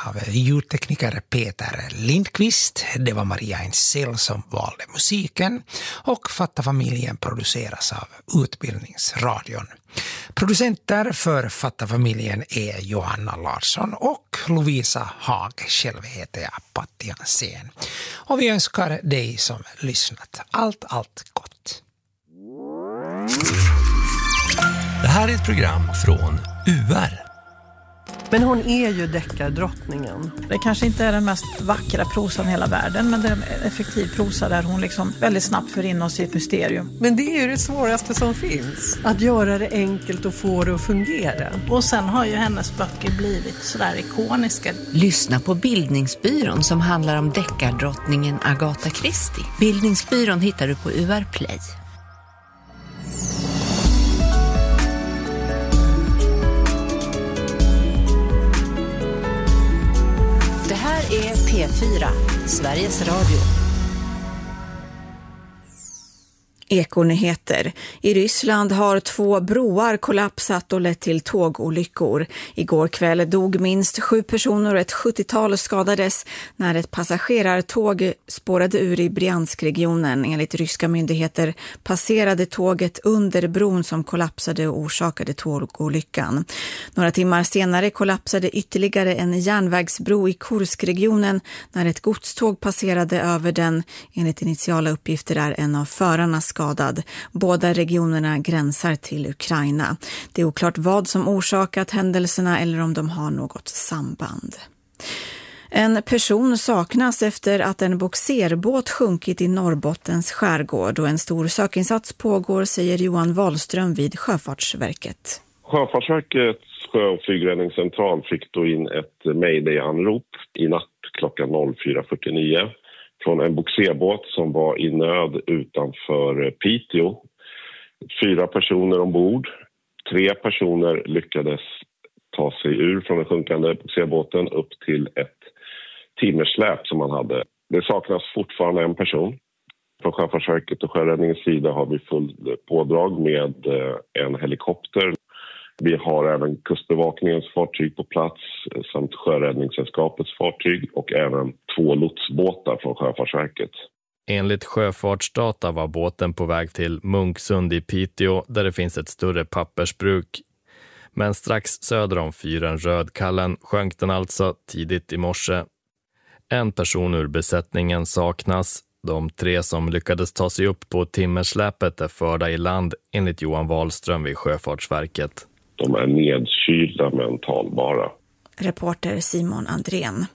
av ljudtekniker Peter Lindqvist. Det var Maria Ensell som valde musiken och Fatta familjen produceras av Utbildningsradion. Producenter för Fatta familjen är Johanna Larsson och Lovisa Haag. Själv heter jag Patti Jansén. Och vi önskar dig som lyssnat allt gott. Det här är ett program från UR. Men hon är ju deckardrottningen. Det kanske inte är den mest vackra prosan i hela världen, men det är en effektiv prosa där hon liksom väldigt snabbt för in oss i ett mysterium. Men det är ju det svåraste som finns. Att göra det enkelt och få det att fungera. Och sen har ju hennes böcker blivit sådär ikoniska. Lyssna på Bildningsbyrån som handlar om deckardrottningen Agatha Christie. Bildningsbyrån hittar du på UR Play. Det här är P4, Sveriges Radio. Ekonyheter. I Ryssland har 2 broar kollapsat och lett till tågolyckor. Igår kväll dog minst 7 personer och ett 70-tal skadades när ett passagerartåg spårade ur i Bryansk-regionen. Enligt ryska myndigheter passerade tåget under bron som kollapsade och orsakade tågolyckan. Några timmar senare kollapsade ytterligare en järnvägsbro i Kursk-regionen när ett godståg passerade över den. Enligt initiala uppgifter är en av förarna skadad. Båda regionerna gränsar till Ukraina. Det är oklart vad som orsakat händelserna eller om de har något samband. En person saknas efter att en bogserbåt sjunkit i Norrbottens skärgård och en stor sökinsats pågår, säger Johan Wahlström vid Sjöfartsverket. Sjöfartsverkets sjö- och flygräddningscentral fick då in ett mayday-anrop i natt klockan 04.49 från en bogserbåt som var i nöd utanför Piteå. 4 personer ombord. 3 personer lyckades ta sig ur från den sjunkande bogserbåten upp till ett timmersläp som man hade. Det saknas fortfarande en person. Från Sjöfartsverket och Sjöräddningens sida har vi full pådrag med en helikopter. Vi har även Kustbevakningens fartyg på plats samt Sjöräddningssällskapets fartyg och även 2 lotsbåtar från Sjöfartsverket. Enligt Sjöfartsdata var båten på väg till Munksund i Piteå där det finns ett större pappersbruk. Men strax söder om fyren Rödkallen sjönk den alltså tidigt i morse. En person ur besättningen saknas. De 3 som lyckades ta sig upp på timmersläpet är förda i land enligt Johan Wahlström vid Sjöfartsverket. De är nedkylda men talbara. Reporter Simon Andrén.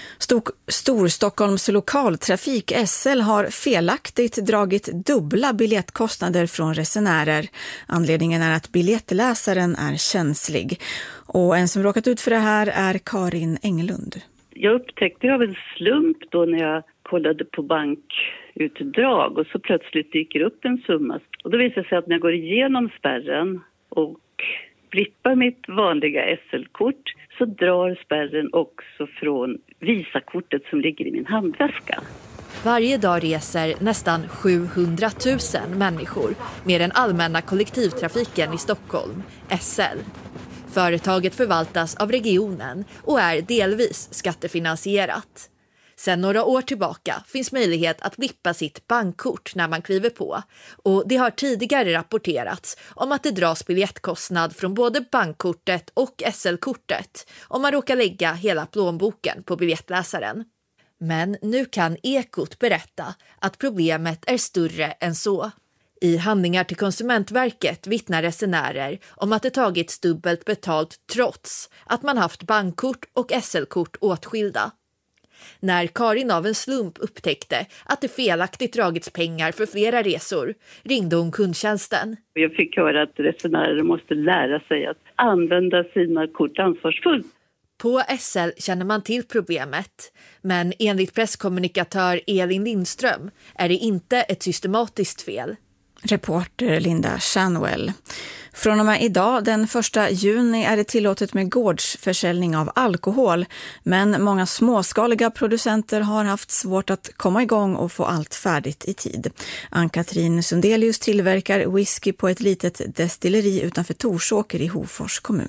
Storstockholms lokaltrafik SL har felaktigt dragit dubbla biljettkostnader från resenärer. Anledningen är att biljettläsaren är känslig. Och en som råkat ut för det här är Karin Englund. Jag upptäckte av en slump då när jag kollade på bankutdrag och så plötsligt dyker upp en summa. Och då visar det sig att när jag går igenom spärren och blippar mitt vanliga SL-kort så drar spärren också från Visakortet som ligger i min handväska. Varje dag reser nästan 700 000 människor med den allmänna kollektivtrafiken i Stockholm, SL. Företaget förvaltas av regionen och är delvis skattefinansierat. Sedan några år tillbaka finns möjlighet att blippa sitt bankkort när man kliver på och det har tidigare rapporterats om att det dras biljettkostnad från både bankkortet och SL-kortet om man råkar lägga hela plånboken på biljettläsaren. Men nu kan Ekot berätta att problemet är större än så. I handlingar till Konsumentverket vittnar resenärer om att det tagits dubbelt betalt trots att man haft bankkort och SL-kort åtskilda. När Karin av en slump upptäckte att det felaktigt dragits pengar för flera resor ringde hon kundtjänsten. Jag fick höra att resenärer måste lära sig att använda sina kort ansvarsfullt. På SL känner man till problemet, men enligt presskommunikatör Elin Lindström är det inte ett systematiskt fel. Reporter Linda Chanwell. Från och med idag, den 1 juni, är det tillåtet med gårdsförsäljning av alkohol. Men många småskaliga producenter har haft svårt att komma igång och få allt färdigt i tid. Ann-Katrin Sundelius tillverkar whisky på ett litet destilleri utanför Torsåker i Hofors kommun.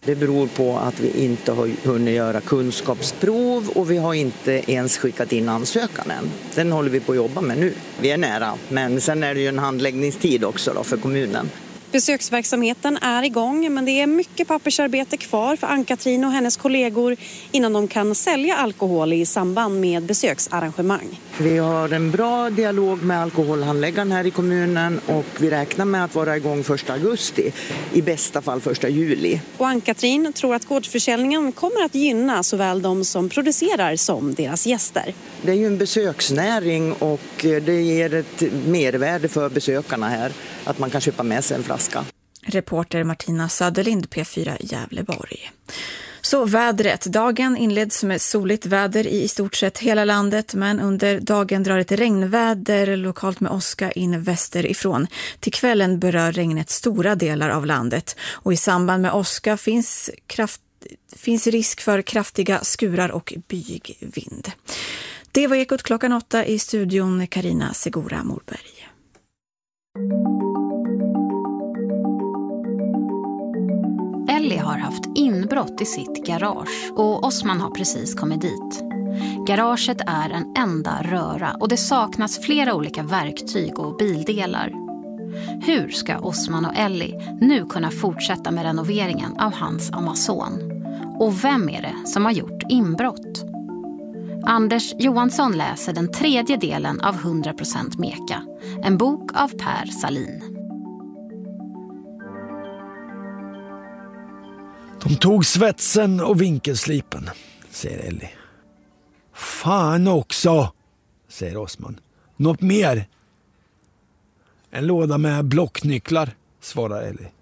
Det beror på att vi inte har hunnit göra kunskapsprov och vi har inte ens skickat in ansökan än. Den håller vi på att jobba med nu. Vi är nära, men sen är det ju en handläggningstid också då för kommunen. Besöksverksamheten är igång, men det är mycket pappersarbete kvar för Ann-Katrin och hennes kollegor innan de kan sälja alkohol i samband med besöksarrangemang. Vi har en bra dialog med alkoholhandläggaren här i kommunen och vi räknar med att vara igång 1 augusti, i bästa fall 1 juli. Och Ann-Katrin tror att gårdsförsäljningen kommer att gynna såväl de som producerar som deras gäster. Det är ju en besöksnäring och det ger ett mervärde för besökarna här att man kan köpa med sig en flaska. Reporter Martina Söderlind, P4 Gävleborg. Så vädret. Dagen inleds med soligt väder i stort sett hela landet, men under dagen drar ett regnväder lokalt med åska in västerifrån. Till kvällen berör regnet stora delar av landet och i samband med åska finns risk för kraftiga skurar och byig vind. Det var Ekot klockan 8 i studion Carina Segura Morberg. Ellie har haft inbrott i sitt garage och Osman har precis kommit dit. Garaget är en enda röra och det saknas flera olika verktyg och bildelar. Hur ska Osman och Ellie nu kunna fortsätta med renoveringen av hans Amazon? Och vem är det som har gjort inbrott? Anders Johansson läser den 3:e delen av 100% Meka, en bok av Per Salin. De tog svetsen och vinkelslipen, säger Ellie. Fan också, säger Osman. Något mer? En låda med blocknycklar, svarar Ellie.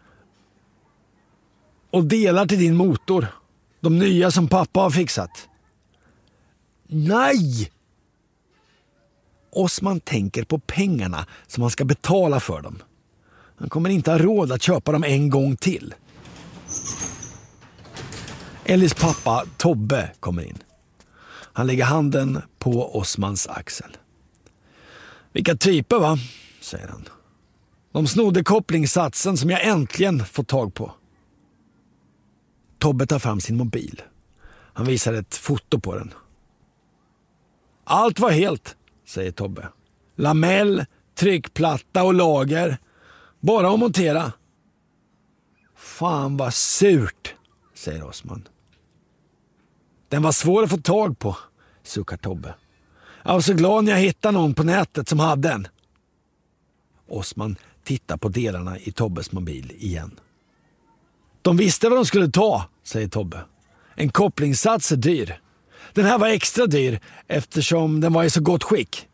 Och delar till din motor. De nya som pappa har fixat. Nej! Osman tänker på pengarna som han ska betala för dem. Han kommer inte ha råd att köpa dem en gång till. Ellis pappa Tobbe kommer in. Han lägger handen på Osmans axel. Vilka typer, va? Säger han. De snodde kopplingssatsen som jag äntligen fått tag på. Tobbe tar fram sin mobil. Han visar ett foto på den. Allt var helt, säger Tobbe. Lamell, tryckplatta och lager. Bara att montera. Fan vad surt, säger Osman. Den var svår att få tag på, suckar Tobbe. Jag var så glad när jag hittade någon på nätet som hade den. Osman tittar på delarna i Tobbes mobil igen. De visste vad de skulle ta, säger Tobbe. En kopplingssats är dyr. Den här var extra dyr eftersom den var i så gott skick.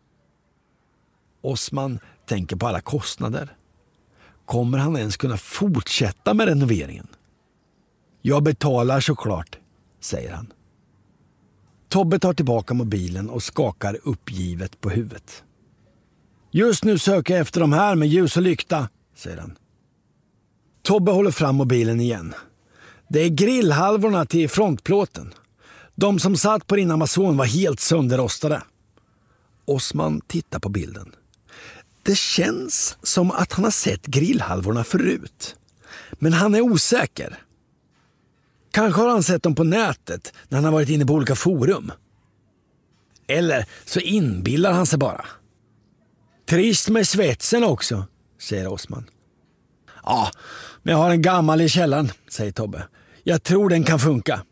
Osman tänker på alla kostnader. Kommer han ens kunna fortsätta med renoveringen? Jag betalar såklart, säger han. Tobbe tar tillbaka mobilen och skakar uppgivet på huvudet. Just nu söker jag efter de här med ljus och lykta, säger han. Tobbe håller fram mobilen igen. Det är grillhalvorna till frontplåten. De som satt på din Amazon var helt sönderrostade. Osman tittar på bilden. Det känns som att han har sett grillhalvorna förut. Men han är osäker. Kanske har han sett dem på nätet när han har varit inne på olika forum. Eller så inbillar han sig bara. Trist med svetsen också, säger Osman. Ja, men jag har en gammal i källaren, säger Tobbe. Jag tror den kan funka.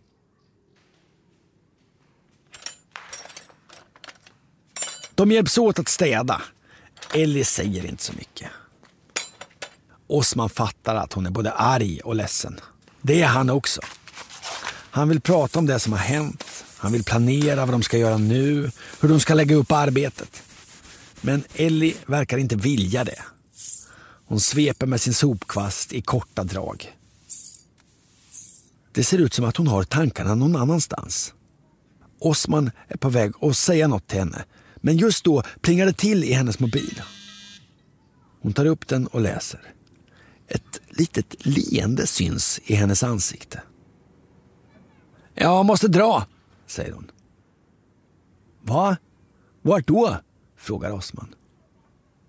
De hjälps åt att städa. Ellie säger inte så mycket. Osman fattar att hon är både arg och ledsen. Det är han också. Han vill prata om det som har hänt. Han vill planera vad de ska göra nu. Hur de ska lägga upp arbetet. Men Ellie verkar inte vilja det. Hon sveper med sin sopkvast i korta drag. Det ser ut som att hon har tankarna någon annanstans. Osman är på väg att säga något till henne. Men just då plingar det till i hennes mobil. Hon tar upp den och läser. Ett litet leende syns i hennes ansikte. Jag måste dra, säger hon. Va? Vart då? Frågar Osman.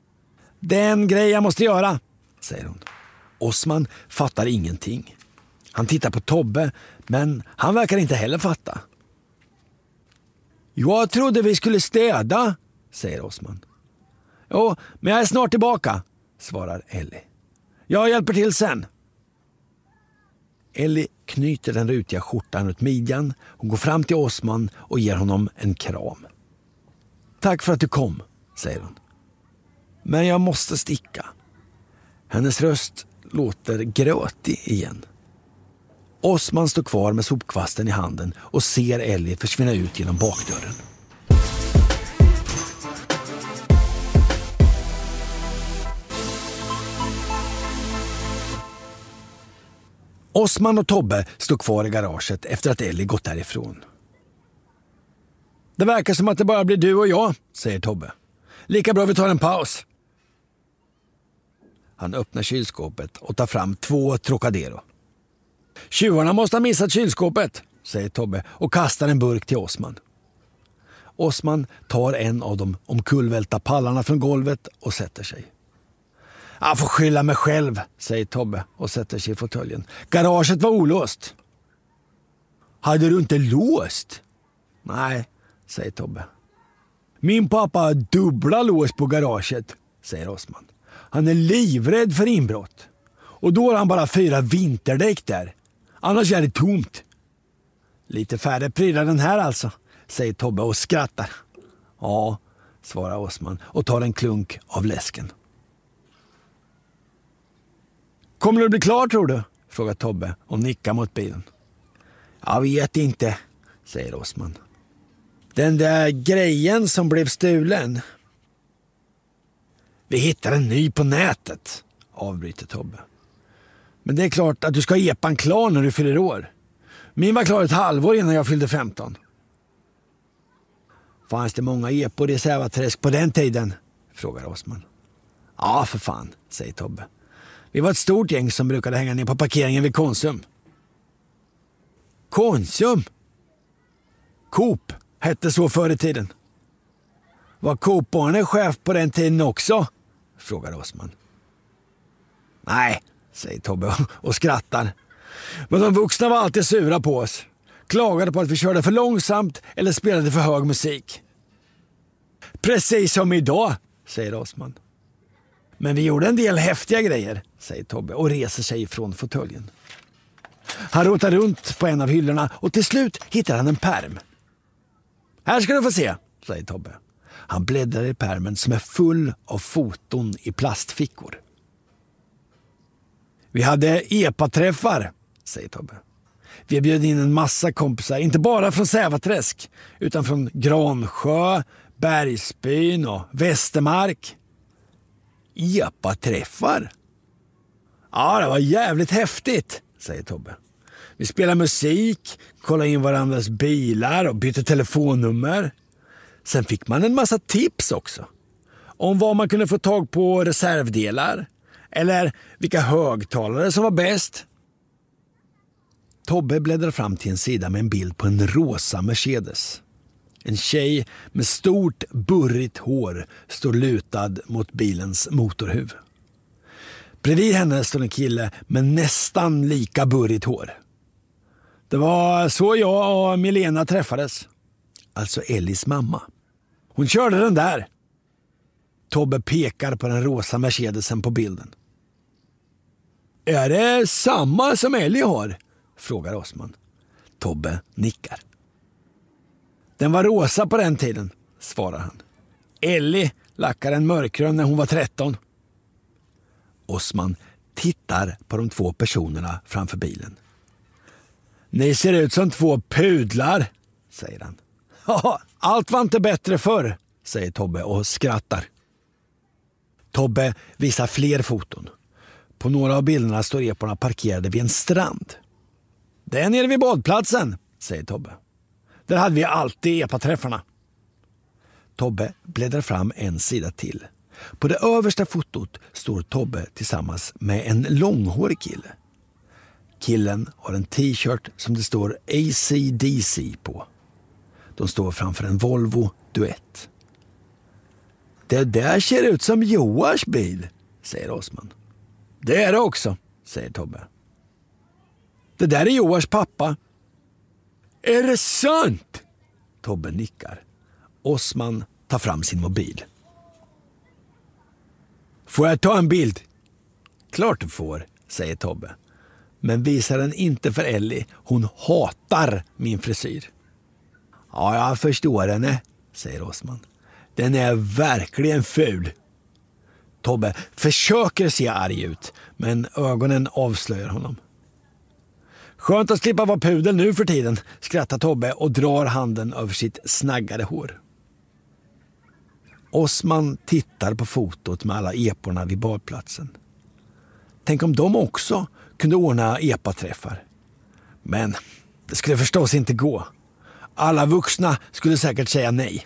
Det är en grej jag måste göra, säger hon. Osman fattar ingenting. Han tittar på Tobbe, men han verkar inte heller fatta. Jag trodde vi skulle städa, säger Osman. Jo, men jag är snart tillbaka, svarar Ellie. Jag hjälper till sen. Ellie knyter den rutiga skjortan runt midjan. Hon går fram till Osman och ger honom en kram. Tack för att du kom, säger hon. Men jag måste sticka. Hennes röst låter grötig igen. Osman står kvar med sopkvasten i handen och ser Ellie försvinna ut genom bakdörren. Osman och Tobbe står kvar i garaget efter att Ellie gått därifrån. Det verkar som att det bara blir du och jag, säger Tobbe. Lika bra vi tar en paus. Han öppnar kylskåpet och tar fram 2 Trocadero. Tjuvarna måste ha missat kylskåpet, säger Tobbe och kastar en burk till Osman. Osman tar en av de omkullvälta pallarna från golvet och sätter sig. Jag får skylla mig själv, säger Tobbe och sätter sig i fåtöljen. Garaget var olåst. Hade du inte låst? Nej, säger Tobbe. Min pappa har dubbla lås på garaget, säger Osman. Han är livrädd för inbrott. Och då har han bara 4 vinterdäck där. Annars är det tomt. Lite färre prylar den här alltså, säger Tobbe och skrattar. Ja, svarar Osman och tar en klunk av läsken. Kommer du bli klar tror du? Frågar Tobbe och nickar mot bilen. Jag vet inte, säger Osman. Den där grejen som blev stulen. Vi hittar en ny på nätet, avbryter Tobbe. Men det är klart att du ska ha epan klar när du fyller år. Min var klar ett halvår innan jag fyllde 15. Fanns det många epor i Sävaträsk på den tiden? Frågar Osman. Ja, för fan, säger Tobbe. Vi var ett stort gäng som brukade hänga ner på parkeringen vid Konsum. Konsum? Coop hette så förr i tiden. Var Coop-barnen chef på den tiden också? Frågar Osman. Nej, säger Tobbe och skrattar. Men de vuxna var alltid sura på oss. Klagade på att vi körde för långsamt eller spelade för hög musik. Precis som idag, säger Osman. Men vi gjorde en del häftiga grejer, säger Tobbe och reser sig från fåtöljen. Han rotar runt på en av hyllorna och till slut hittar han en pärm. Här ska du få se, säger Tobbe. Han bläddrar i pärmen som är full av foton i plastfickor. Vi hade EPA-träffar, säger Tobbe. Vi bjöd in en massa kompisar, inte bara från Sävaträsk, utan från Gransjö, Bergsbyn och Västermark. EPA-träffar? Ja, det var jävligt häftigt, säger Tobbe. Vi spelade musik, kollade in varandras bilar och bytte telefonnummer. Sen fick man en massa tips också. Om vad man kunde få tag på reservdelar. Eller vilka högtalare som var bäst. Tobbe bläddrar fram till en sida med en bild på en rosa Mercedes. En tjej med stort burrigt hår står lutad mot bilens motorhuv. Bredvid henne står en kille med nästan lika burrigt hår. Det var så jag och Milena träffades. Alltså Ellies mamma. Hon körde den där. Tobbe pekar på den rosa Mercedesen på bilden. Är det samma som Ellie har? Frågar Osman. Tobbe nickar. Den var rosa på den tiden, svarar han. Ellie lackade en mörkgrön när hon var 13. Osman tittar på de 2 personerna framför bilen. Ni ser ut som 2 pudlar, säger han. Ja, allt var inte bättre förr, säger Tobbe och skrattar. Tobbe visar fler foton. På några av bilderna står eporna parkerade vid en strand. Det är nere vid badplatsen, säger Tobbe. Där hade vi alltid epaträffarna. Tobbe bläddrar fram en sida till. På det översta fotot står Tobbe tillsammans med en långhårig kille. Killen har en t-shirt som det står AC/DC på. De står framför en Volvo Duett. Det där ser ut som Joars bil, säger Osman. Det är det också, säger Tobbe. Det där är Joars pappa. Är det sant? Tobbe nickar. Osman tar fram sin mobil. Får jag ta en bild? Klart du får, säger Tobbe. Men visar den inte för Ellie. Hon hatar min frisyr. Ja, jag förstår henne, säger Osman. Den är verkligen ful. Tobbe försöker se arg ut, men ögonen avslöjar honom. Skönt att slippa vara pudel nu för tiden, skrattar Tobbe och drar handen över sitt snaggade hår. Osman tittar på fotot med alla eporna vid badplatsen. Tänk om de också kunde ordna epaträffar. Men det skulle förstås inte gå. Alla vuxna skulle säkert säga nej.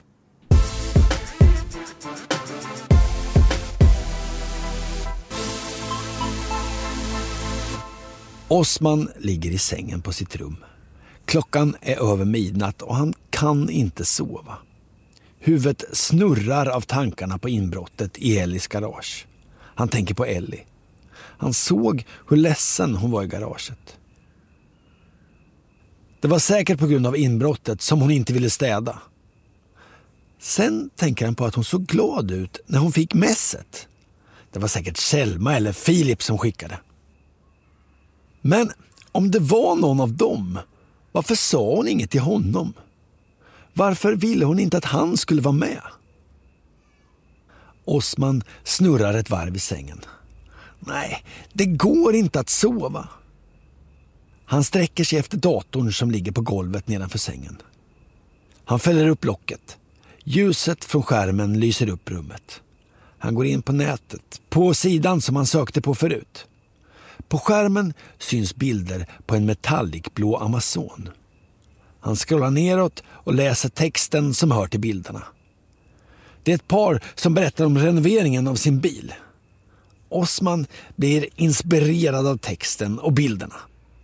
Osman ligger i sängen på sitt rum. Klockan är över midnatt och han kan inte sova. Huvudet snurrar av tankarna på inbrottet i Ellies garage. Han tänker på Ellie. Han såg hur ledsen hon var i garaget. Det var säkert på grund av inbrottet som hon inte ville städa. Sen tänker han på att hon såg glad ut när hon fick messet. Det var säkert Selma eller Filip som skickade. Men om det var någon av dem, varför sa hon inget till honom? Varför ville hon inte att han skulle vara med? Osman snurrar ett varv i sängen. Nej, det går inte att sova. Han sträcker sig efter datorn som ligger på golvet nedanför sängen. Han fäller upp locket. Ljuset från skärmen lyser upp rummet. Han går in på nätet, på sidan som han sökte på förut. På skärmen syns bilder på en metallicblå Amazon. Han scrollar neråt och läser texten som hör till bilderna. Det är ett par som berättar om renoveringen av sin bil. Osman blir inspirerad av texten och bilderna.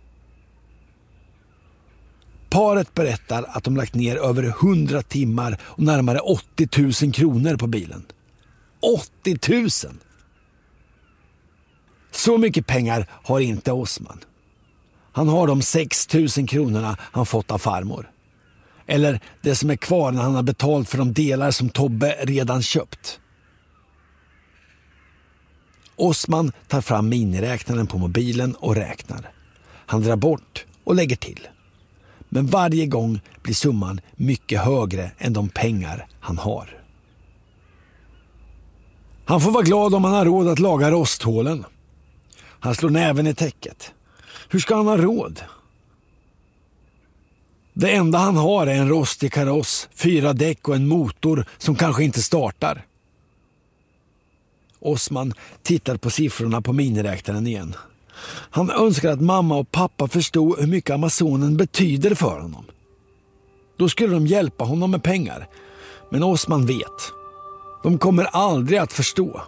Paret berättar att de lagt ner över 100 timmar och närmare 80 000 kronor på bilen. 80 000! Så mycket pengar har inte Osman. Han har de 6 000 kronorna han fått av farmor. Eller det som är kvar när han har betalt för de delar som Tobbe redan köpt. Osman tar fram miniräknaren på mobilen och räknar. Han drar bort och lägger till. Men varje gång blir summan mycket högre än de pengar han har. Han får vara glad om han har råd att laga rosthålen. Han slår näven i täcket. Hur ska han ha råd? Det enda han har är en rostig kaross, 4 däck och en motor som kanske inte startar. Osman tittar på siffrorna på miniräknaren igen. Han önskar att mamma och pappa förstod hur mycket Amazonen betyder för honom. Då skulle de hjälpa honom med pengar. Men Osman vet. De kommer aldrig att förstå.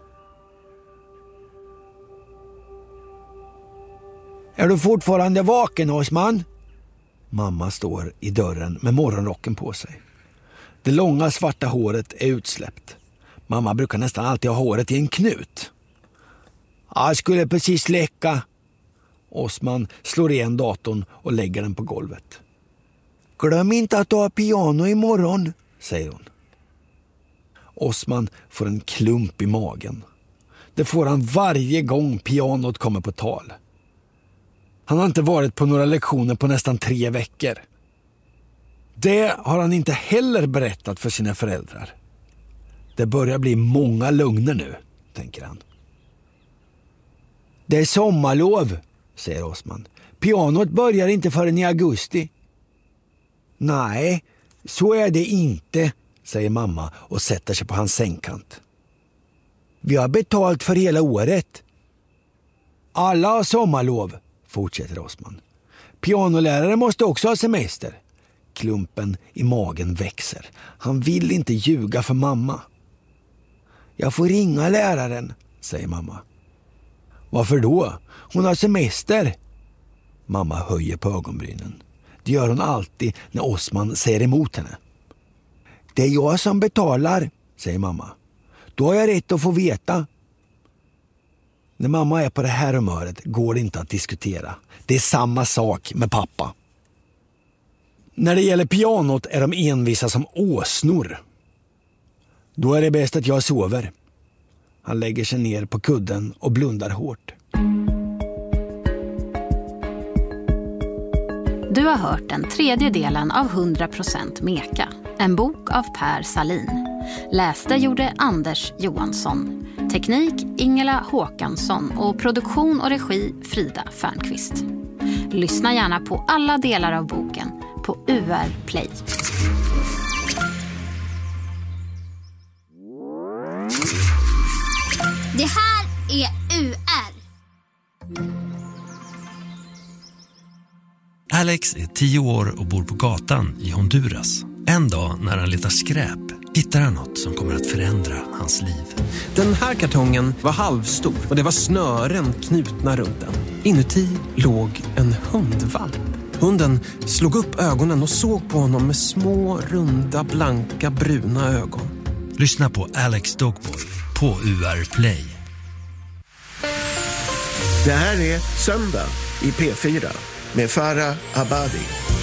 Är du fortfarande vaken, Osman? Mamma står i dörren med morgonrocken på sig. Det långa svarta håret är utsläppt. Mamma brukar nästan alltid ha håret i en knut. Jag skulle precis läcka. Osman slår igen datorn och lägger den på golvet. Glöm inte att du har piano imorgon, säger hon. Osman får en klump i magen. Det får han varje gång pianot kommer på tal. Han har inte varit på några lektioner på nästan 3 veckor. Det har han inte heller berättat för sina föräldrar. Det börjar bli många lögner nu, tänker han. Det är sommarlov, säger Osman. Pianot börjar inte förrän i augusti. Nej, så är det inte, säger mamma och sätter sig på hans sängkant. Vi har betalt för hela året. Alla har sommarlov, fortsätter Osman. Pianolärare måste också ha semester. Klumpen i magen växer. Han vill inte ljuga för mamma. Jag får ringa läraren, säger mamma. Varför då? Hon har semester. Mamma höjer på ögonbrynen. Det gör hon alltid när Osman säger emot henne. Det är jag som betalar, säger mamma. Då har jag rätt att få veta. När mamma är på det här humöret går det inte att diskutera. Det är samma sak med pappa. När det gäller pianot är de envisa som åsnor. Då är det bäst att jag sover. Han lägger sig ner på kudden och blundar hårt. Du har hört den tredje delen av 100% Meka. En bok av Per Salin. Läste gjorde Anders Johansson. Teknik Ingela Håkansson och produktion och regi Frida Fernqvist. Lyssna gärna på alla delar av boken på UR Play. Det här är UR. Alex är 10 år och bor på gatan i Honduras. En dag när han letar skräp hittar han något som kommer att förändra hans liv. Den här kartongen var halvstor och det var snören knutna runt den. Inuti låg en hundvalp. Hunden slog upp ögonen och såg på honom med små, runda, blanka, bruna ögon. Lyssna på Alex Dogboy på UR Play. Det här är Söndag i P4 med Farah Abadi.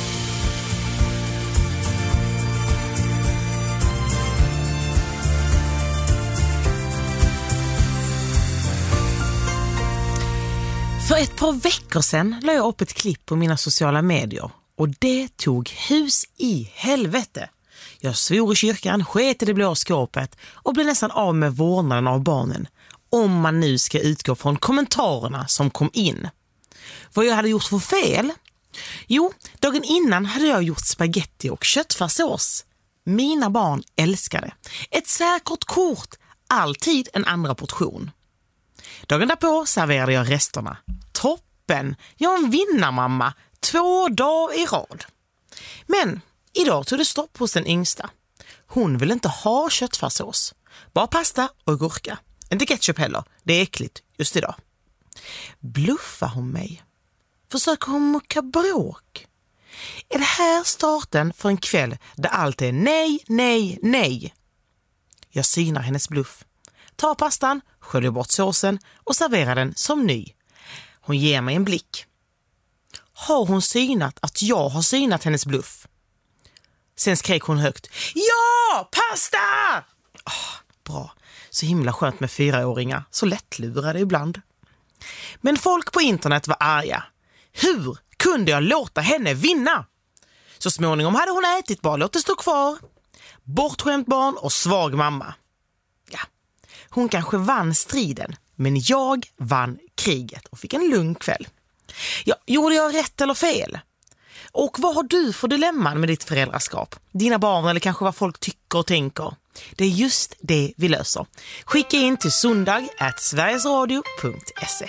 För ett par veckor sedan la jag upp ett klipp på mina sociala medier och det tog hus i helvete. Jag svor i kyrkan, sket i det blå skåpet och blev nästan av med vårdnaden av barnen. Om man nu ska utgå från kommentarerna som kom in. Vad jag hade gjort för fel? Jo, dagen innan hade jag gjort spaghetti och köttfärssås. Mina barn älskade. Ett säkert kort, alltid en andra portion. Dagen därpå serverade jag resterna. Toppen! Jag är en vinnarmamma. 2 dagar i rad. Men idag tog det stopp hos den yngsta. Hon vill inte ha köttfärssås. Bara pasta och gurka. Inte ketchup heller. Det är äckligt just idag. Bluffar hon mig? Försöker hon mucka bråk? Är det här starten för en kväll där allt är nej, nej, nej? Jag synar hennes bluff. Tar pastan, sköljer bort såsen och serverar den som ny. Hon ger mig en blick. Har hon synat att jag har synat hennes bluff? Sen skrek hon högt. Ja, pasta! Bra. Så himla skönt med 4-åringar. Så lättlurade ibland. Men folk på internet var arga. Hur kunde jag låta henne vinna? Så småningom hade hon ätit, bara låt det stå kvar. Bortskämt barn och svag mamma. Ja, hon kanske vann striden, men jag vann kriget och fick en lugn kväll. Ja, gjorde jag rätt eller fel? Och vad har du för dilemman med ditt föräldraskap? Dina barn eller kanske vad folk tycker och tänker? Det är just det vi löser. Skicka in till sundag@sverigesradio.se.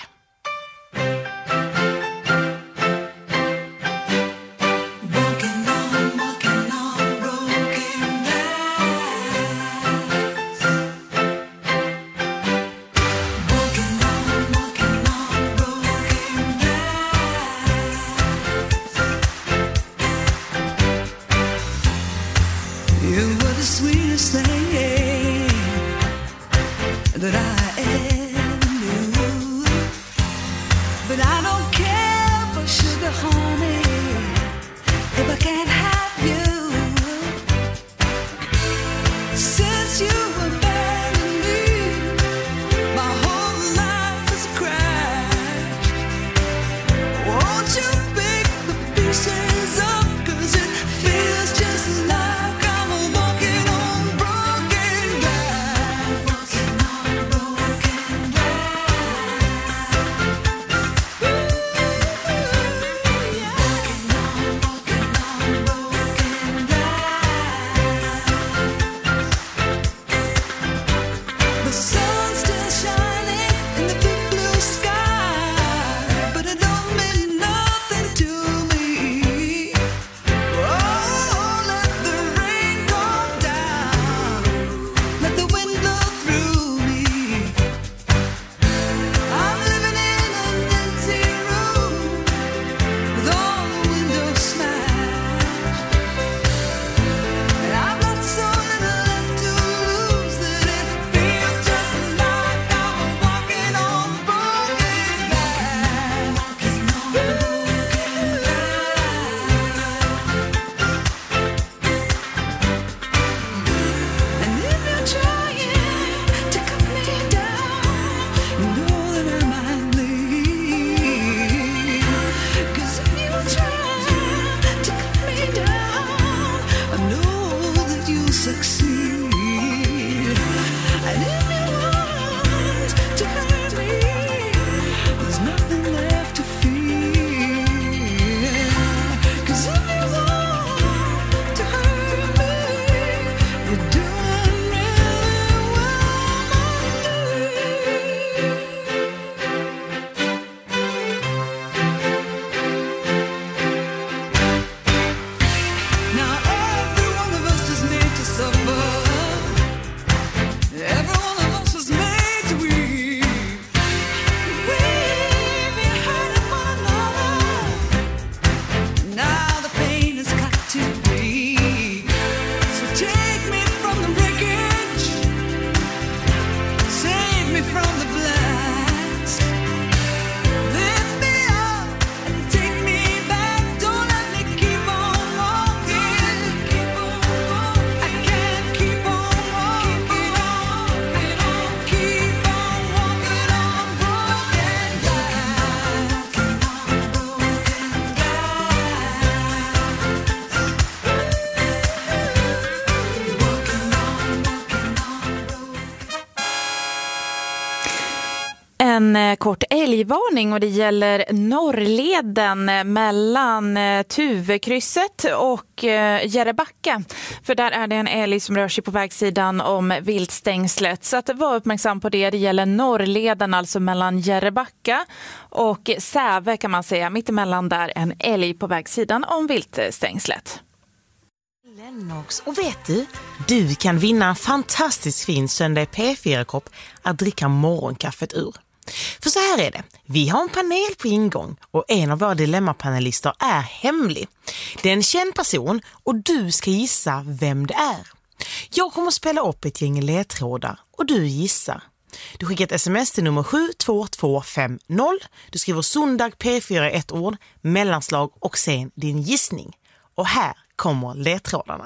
En kort älgvarning och det gäller Norrleden mellan Tuvekrysset och Järebacka. För där är det en älg som rör sig på vägsidan om viltstängslet. Så att var uppmärksam på det. Det gäller Norrleden, alltså mellan Järebacka och Säve kan man säga. Mittemellan där en älg på vägsidan om viltstängslet. Lennox. Och vet du? Du kan vinna en fantastiskt fin söndag P4-kopp att dricka morgonkaffet ur. För så här är det. Vi har en panel på ingång och en av våra dilemmapanelister är hemlig. Det är en känd person och du ska gissa vem det är. Jag kommer att spela upp ett gäng ledtrådar och du gissar. Du skickar ett sms till nummer 72250. Du skriver söndag P4 i ett ord, mellanslag och sen din gissning. Och här kommer ledtrådarna.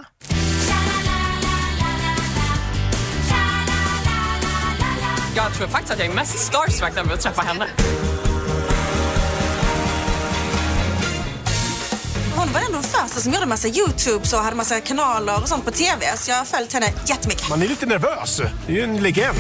Jag tror faktiskt att jag är mest starstruck när vi träffar henne. Hon var ändå den första som gjorde massa YouTube och hade massa kanaler och sånt på tv. Så jag har följt henne jättemycket. Man är lite nervös. Det är ju en legend.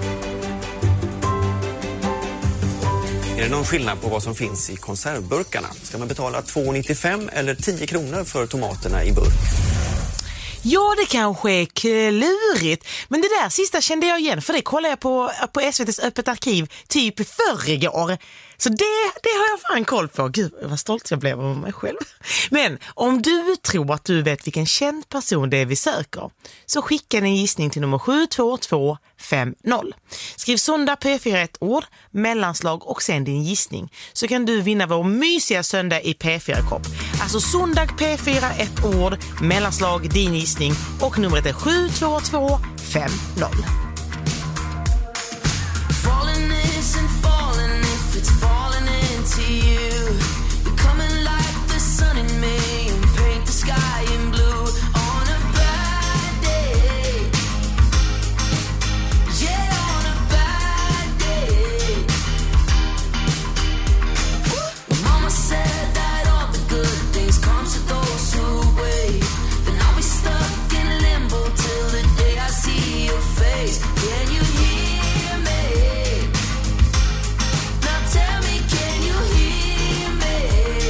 Är det någon skillnad på vad som finns i konservburkarna? Ska man betala 2,95 eller 10 kronor för tomaterna i burk? Ja, det kanske är klurigt. Men det där sista kände jag igen, för det kollade jag på SVT:s Öppet arkiv typ förrgår. Så det har jag fan koll på. Gud, vad stolt jag blev av mig själv. Men om du tror att du vet vilken känd person det är vi söker, så skicka en gissning till nummer 72250. Skriv söndag P4 ett ord, mellanslag och sen din gissning. Så kan du vinna vår mysiga söndag i P4-kopp. Alltså söndag P4 ett ord, mellanslag, din gissning och numret är 72250. It's falling into you. You're coming like the sun in me and paint the sky in blue on a bad day. Yeah, on a bad day. Mama said that all the good things come to those who wait. Then I'll be stuck in limbo till the day I see your face. Can you hear me? Tell me, can you hear me?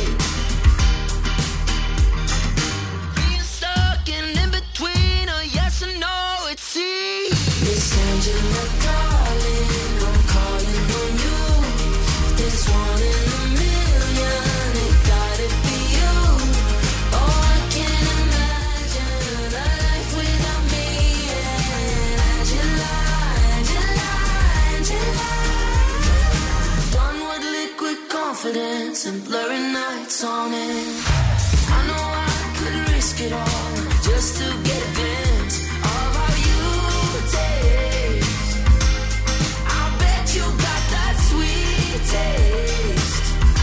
Being stuck in between a yes and no, it's see. Miss Angela, darling, I'm calling on you. There's one in a million, it gotta be you. Oh, I can't imagine a life without me. And Angela, Angela, Angela. Confidence and blurry nights on it. I know I could risk it all just to get a glimpse of how you taste. I bet you got that sweet taste.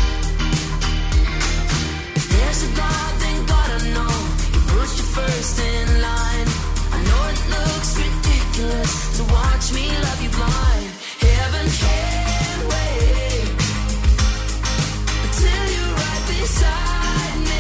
If there's a God, then God I know He puts you first in line. I know it looks ridiculous to watch me love you blind. Heaven can't wait till you're right beside me.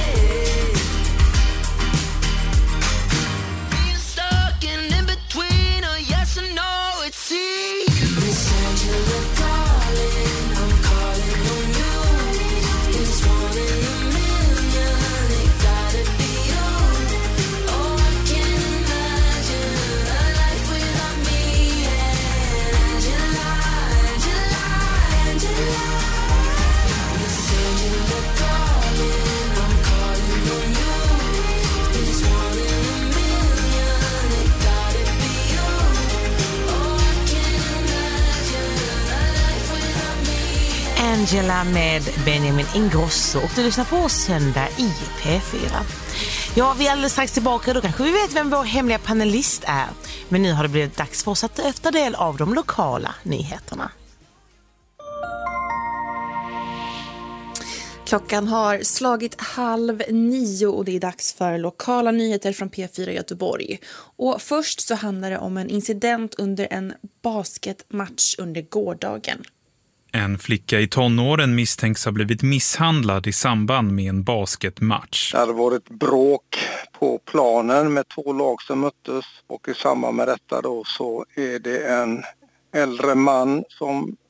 Being stuck in between a yes and no, it's see. Miss Angela, darling, I'm calling on you. It's one in a million, it gotta be you. Oh, I can't imagine a life without me. And Angela, Angela, Angela. Angela med Benjamin Ingrosso och du lyssnar på Söndag i P4. Ja, vi är alldeles strax tillbaka, då kanske vi vet vem vår hemliga panelist är. Men nu har det blivit dags för oss att ta del av de lokala nyheterna. Klockan har slagit 8:30 och det är dags för lokala nyheter från P4 Göteborg. Och först så handlar det om en incident under en basketmatch under gårdagen. En flicka i tonåren misstänks ha blivit misshandlad i samband med en basketmatch. Det hade varit bråk på planen med två lag som möttes och i samband med detta då så är det en äldre man som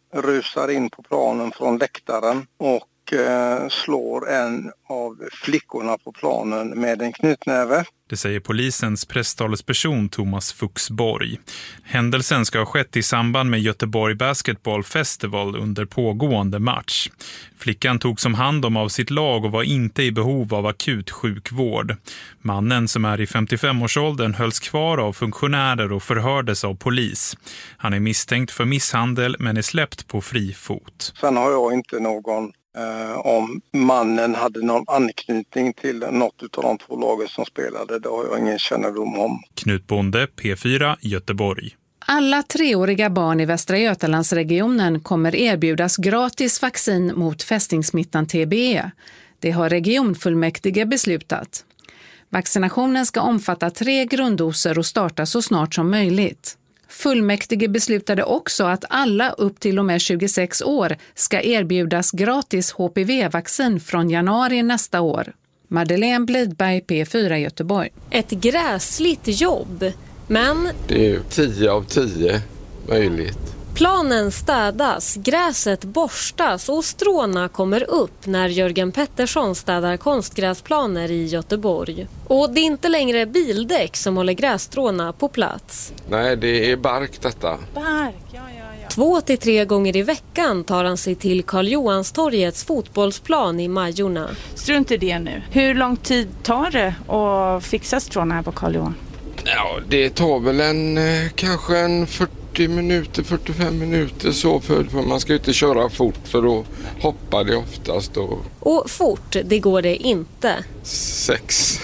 rusar in på planen från läktaren och slår en av flickorna på planen med en knytnäve. Det säger polisens presstalesperson Thomas Fuxborg. Händelsen ska ha skett i samband med Göteborg Basketball Festival under pågående match. Flickan togs om hand om av sitt lag och var inte i behov av akut sjukvård. Mannen, som är i 55-årsåldern, hölls kvar av funktionärer och förhördes av polis. Han är misstänkt för misshandel men är släppt på fri fot. Sen har jag inte någon om mannen hade någon anknytning till något av de två lagen som spelade. Det har jag ingen kännedom om. Knut Bonde, P4, Göteborg. Alla 3-åriga barn i Västra Götalandsregionen kommer erbjudas gratis vaccin mot fästingsmittan TBE. Det har regionfullmäktige beslutat. Vaccinationen ska omfatta 3 grunddoser och starta så snart som möjligt. Fullmäktige beslutade också att alla upp till och med 26 år ska erbjudas gratis HPV-vaccin från januari nästa år. Madeleine Blidberg, P4 Göteborg. Ett gräsligt jobb, men det är 10 av 10 möjligt. Planen städas, gräset borstas och stråna kommer upp när Jörgen Pettersson städar konstgräsplaner i Göteborg. Och det är inte längre bildäck som håller grässtråna på plats. Nej, det är bark detta. Bark, ja. 2 till 3 gånger i veckan tar han sig till Karl Johanstorgets fotbollsplan i Majorna. Strunt i det nu. Hur lång tid tar det att fixa stråna här på Karl Johan? Ja, det tar väl kanske en 40 minuter, 45 minuter så för man ska inte köra fort för då hoppar det oftast. Och fort, det går det inte. 6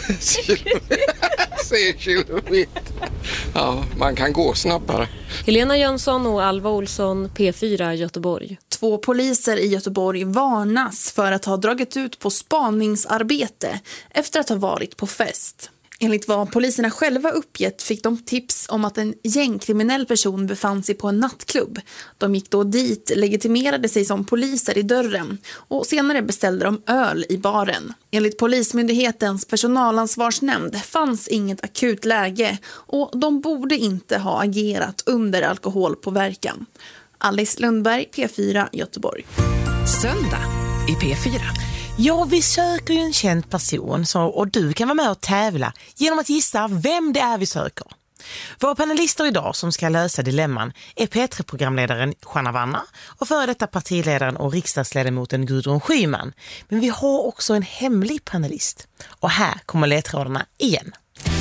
kilometer. Ja, man kan gå snabbare. Helena Jönsson och Alva Olsson, P4 Göteborg. 2 poliser i Göteborg varnas för att ha dragit ut på spaningsarbete efter att ha varit på fest. Enligt vad poliserna själva uppgett fick de tips om att en gängkriminell person befann sig på en nattklubb. De gick då dit, legitimerade sig som poliser i dörren och senare beställde de öl i baren. Enligt Polismyndighetens personalansvarsnämnd fanns inget akut läge och de borde inte ha agerat under alkoholpåverkan. Alice Lundberg, P4 Göteborg. Söndag i P4. Ja, vi söker ju en känd person och du kan vara med och tävla genom att gissa vem det är vi söker. Våra panelister idag som ska lösa dilemman är P3-programledaren Juana Vanna och före detta partiledaren och riksdagsledamoten Gudrun Schyman. Men vi har också en hemlig panelist. Och här kommer ledtrådarna igen.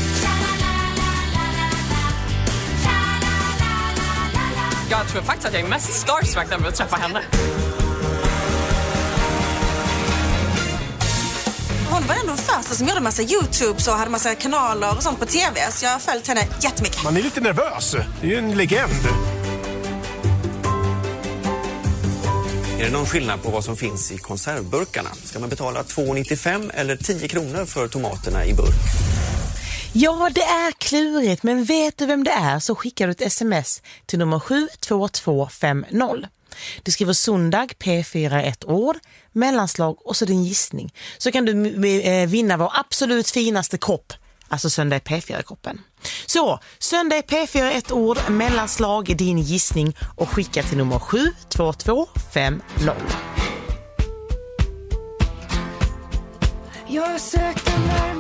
Jag tror faktiskt att jag är mest starstruck när jag träffar henne. Hon var ändå den första som gjorde massa YouTube och hade massa kanaler och sånt på tv. Så jag har följt henne jättemycket. Man är lite nervös. Det är ju en legend. Är det någon skillnad på vad som finns i konservburkarna? Ska man betala 2,95 eller 10 kronor för tomaterna i burk? Ja, det är klurigt, men vet du vem det är så skickar du ett sms till nummer 72250. Du skriver söndag P4 1 år, mellanslag och så din gissning. Så kan du vinna vår absolut finaste kopp, alltså söndag P4-koppen. Så, söndag P4 1 ord, mellanslag, din gissning och skicka till nummer 72250. Jag sökte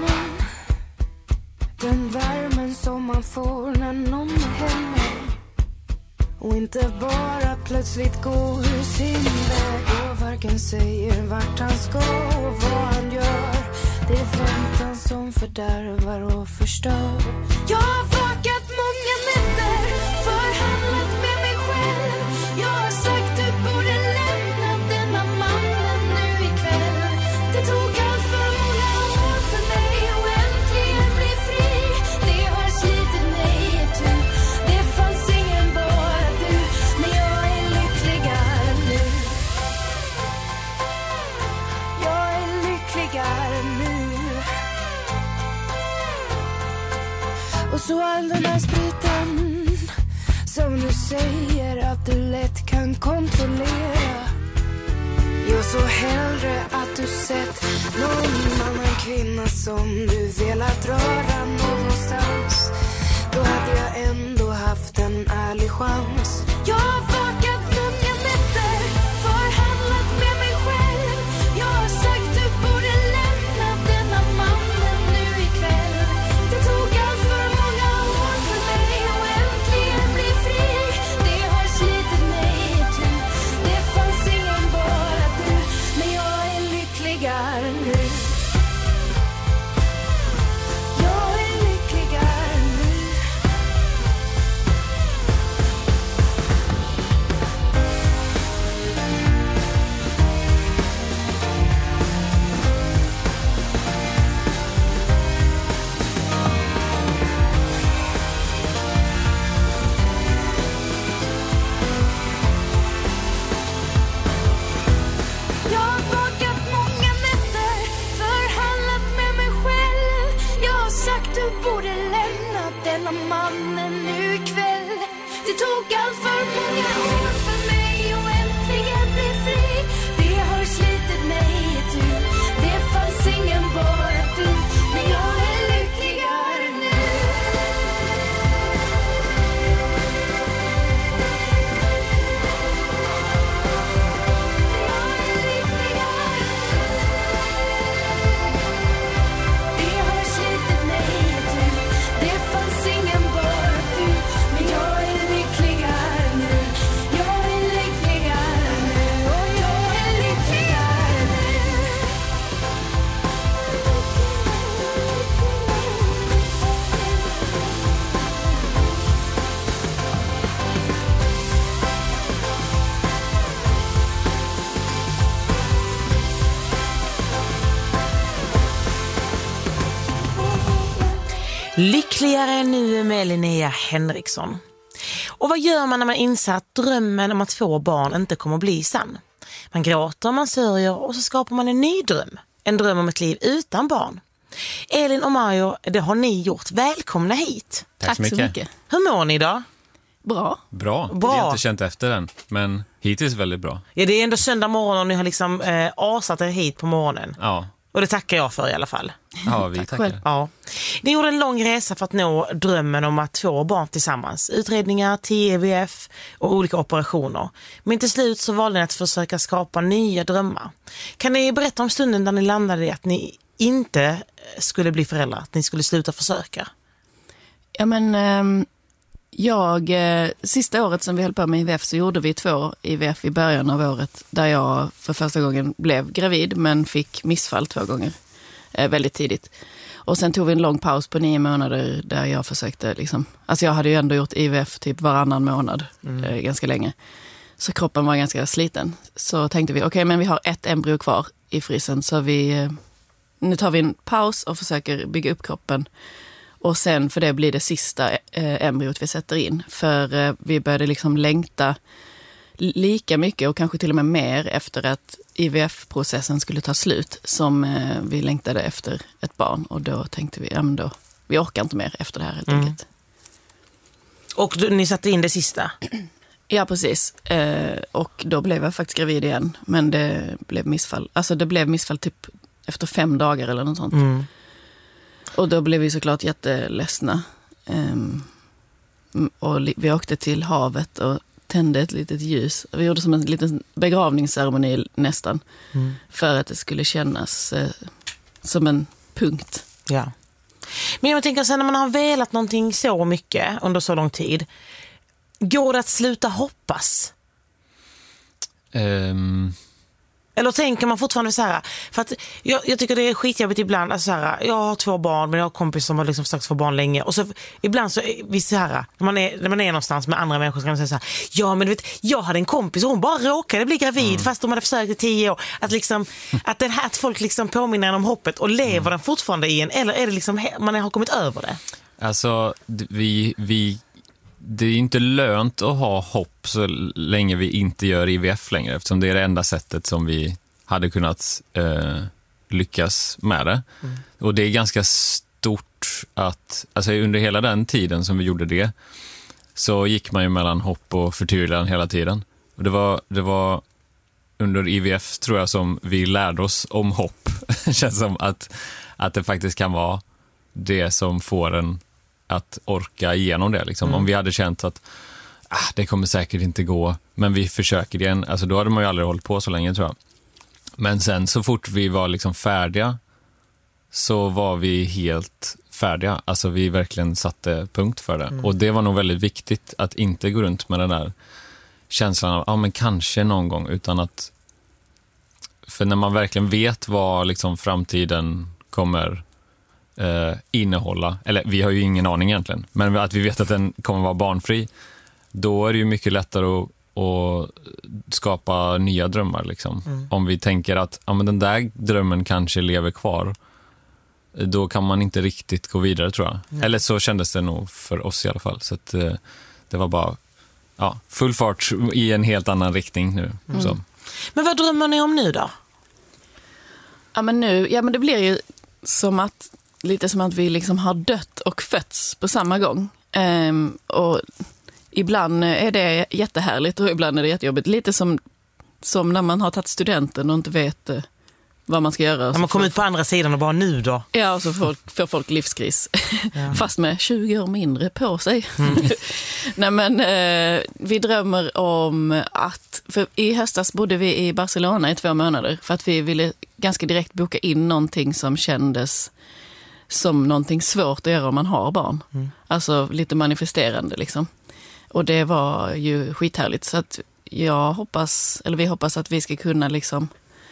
den värmen som man får när någon är hemma. Och inte bara plötsligt går sin väg och varken säger vart han ska och vad han gör. Det är väntan som fördärvar och förstör. Jag har vakat många nätter, förhandlat med mig själv. Jag har sagt du borde lämna denna mannen nu ikväll. Det tog allt för många år för mig och äntligen bli fri. Det har slitit mig itu. Det fanns ingen bara du, men jag är lyckligare nu. Jag är lyckligare nu. Och så all den här spriten som du säger att du lätt kan kontrollera. Jag så hellre att du sett någon annan kvinna som du velat röra någonstans. Då hade jag ändå haft en ärlig chans. Jag har vakat många nätter. ena mannen nu ikväll. Det tog allt för många år för mig och äntligen bli fri. Det har slitit mig ett ut. Det fanns ingen bara du. Men jag är lyckligare nu. Det har slitit mig ett ut. Det fanns ingen bara du. Men jag är lyckligare nu. Jag är lyckligare nu. Och jag är lyckligare nu. Lyckligare nu med Linnea Henriksson. Och vad gör man när man inser att drömmen om att få barn inte kommer att bli sann? Man gråter, man sörjer och så skapar man en ny dröm. En dröm om ett liv utan barn. Elin och Mario, det har ni gjort. Välkomna hit. Tack så mycket. Hur mår ni idag? Bra. Bra. Jag har inte känt efter den, men hittills väldigt bra. Ja, det är ändå söndag morgon och ni har liksom asat er hit på morgonen. Ja. Och det tackar jag för i alla fall. Ja, vi tackar. Ja. Ni gjorde en lång resa för att nå drömmen om att få barn tillsammans. Utredningar, IVF och olika operationer. Men till slut så valde ni att försöka skapa nya drömmar. Kan ni berätta om stunden där ni landade i att ni inte skulle bli föräldrar? Att ni skulle sluta försöka? Ja, men sista året som vi höll på med IVF så gjorde vi 2 IVF i början av året där jag för första gången blev gravid men fick missfall 2 gånger väldigt tidigt. Och sen tog vi en lång paus på 9 månader där jag försökte liksom, alltså jag hade ju ändå gjort IVF typ varannan månad ganska länge. Så kroppen var ganska sliten. Så tänkte vi, okej, men vi har 1 embryo kvar i frysen så nu tar vi en paus och försöker bygga upp kroppen. Och sen för det blir det sista embryot vi sätter in. För vi började liksom längta lika mycket och kanske till och med mer efter att IVF-processen skulle ta slut som vi längtade efter ett barn. Och då tänkte vi, ja men vi orkar inte mer efter det här helt enkelt. Och ni satte in det sista? Ja, precis. Och då blev jag faktiskt gravid igen. Men det blev missfall. Alltså det blev missfall typ efter 5 dagar eller något sånt. Och då blev vi såklart jätteledsna. Och vi åkte till havet och tände ett litet ljus. Vi gjorde som en liten begravningsceremoni nästan. För att det skulle kännas som en punkt. Ja. Men jag tänker så när man har velat någonting så mycket under så lång tid. Går det att sluta hoppas? Eller tänker man fortfarande så här, för att jag tycker det är skitjobbigt ibland, alltså så här, jag har 2 barn men jag har kompis som har liksom försökt få barn länge och så ibland så vi så här, när man är någonstans med andra människor så kan man säga så här, ja men du vet, jag hade en kompis och hon bara råkade bli gravid fast de hade försökt i 10 år, att liksom att det här att folk liksom påminner en om hoppet och lever den fortfarande i en, eller är det liksom man har kommit över det? Alltså det är inte lönt att ha hopp så länge vi inte gör IVF längre, eftersom det är det enda sättet som vi hade kunnat lyckas med det. Och det är ganska stort att, alltså under hela den tiden som vi gjorde det så gick man ju mellan hopp och förtvivlan hela tiden. Och det var under IVF tror jag som vi lärde oss om hopp. Det känns som att det faktiskt kan vara det som får en att orka igenom det. Liksom. Om vi hade känt att det kommer säkert inte gå, men vi försöker igen. Alltså, då hade man ju aldrig hållit på så länge tror jag. Men sen så fort vi var liksom färdiga så var vi helt färdiga. Alltså vi verkligen satte punkt för det. Och det var nog väldigt viktigt att inte gå runt med den där känslan av men kanske någon gång, utan att för när man verkligen vet vad liksom framtiden kommer innehålla, eller vi har ju ingen aning egentligen, men att vi vet att den kommer vara barnfri, då är det ju mycket lättare att skapa nya drömmar liksom. Om vi tänker att men den där drömmen kanske lever kvar, då kan man inte riktigt gå vidare tror jag. Eller så kändes det nog för oss i alla fall, så att det var bara full fart i en helt annan riktning nu. Så. Men vad drömmer ni om nu då? Ja men det blir ju som att lite som att vi liksom har dött och fötts på samma gång. Och ibland är det jättehärligt och ibland är det jättejobbigt. Lite som när man har tagit studenten och inte vet vad man ska göra. När man kommer ut på andra sidan och bara nu då. Ja, och så får folk livskris. Ja. Fast med 20 år mindre på sig. Nej, men vi drömmer om att... För i höstas bodde vi i Barcelona i 2 månader. För att vi ville ganska direkt boka in någonting som kändes som någonting svårt att göra om man har barn. Alltså lite manifesterande liksom. Och det var ju skithärligt. Så att vi hoppas att vi ska kunna liksom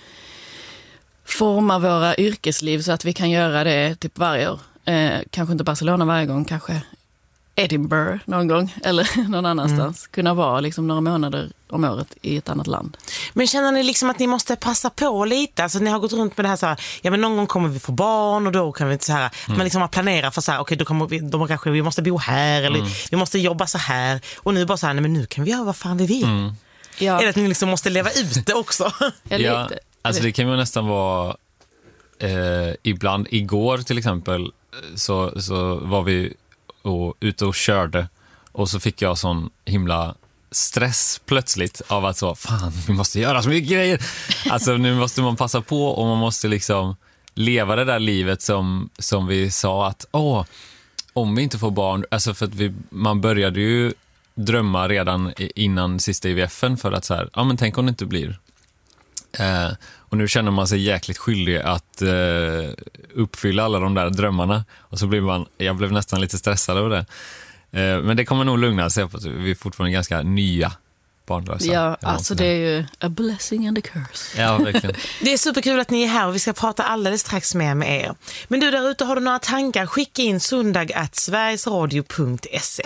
forma våra yrkesliv så att vi kan göra det typ varje år. Kanske inte Barcelona varje gång, kanske Edinburgh någon gång eller någon annanstans. Kunna vara liksom några månader om året i ett annat land. Men känner ni liksom att ni måste passa på lite? Alltså ni har gått runt med det här så här, ja men någon gång kommer vi få barn och då kan vi inte så här, att man liksom planerar för så här, okej, då kanske vi måste bo här eller vi måste jobba så här och nu bara så här, nej men nu kan vi göra vad fan vi vill. Ja. Är det att ni liksom måste leva ut det också? Ja, alltså det kan ju nästan vara ibland, igår till exempel så var vi ute och körde och så fick jag sån himla stress plötsligt av att så, fan, vi måste göra så mycket grejer. Alltså nu måste man passa på och man måste liksom leva det där livet som vi sa att om vi inte får barn, alltså för att man började ju drömma redan innan sista IVF:en för att så här, men tänk om det inte blir. Och nu känner man sig jäkligt skyldig att uppfylla alla de där drömmarna och så jag blev nästan lite stressad över det. Men det kommer nog lugna sig, vi är fortfarande ganska nya barnlösa. Ja, alltså det är ju a blessing and a curse. Ja, verkligen. Det är superkul att ni är här och vi ska prata alldeles strax med er. Men du där ute, har du några tankar? Skicka in sundag@sverigesradio.se.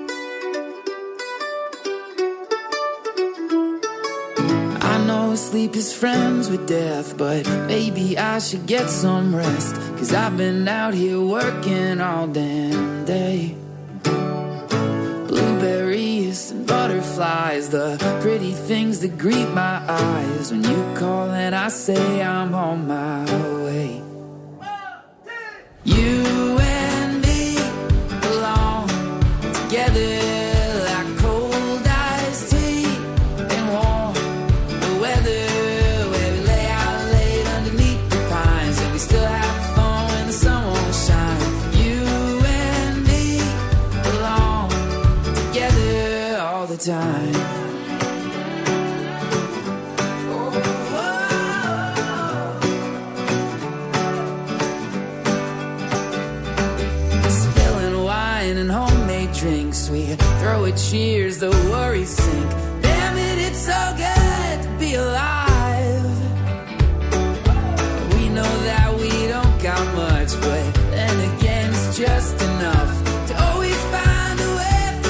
I know sleep is friends with death, but maybe I should get some rest, 'cause I've been out here working all damn day. Blueberries and butterflies, the pretty things that greet my eyes when you call and I say I'm on my way. You and me belong together. Time. Spilling wine and homemade drinks, we throw a cheers, the worries sink. Damn it, it's so good to be alive. We know that we don't got much, but then again it's just enough to always find a way.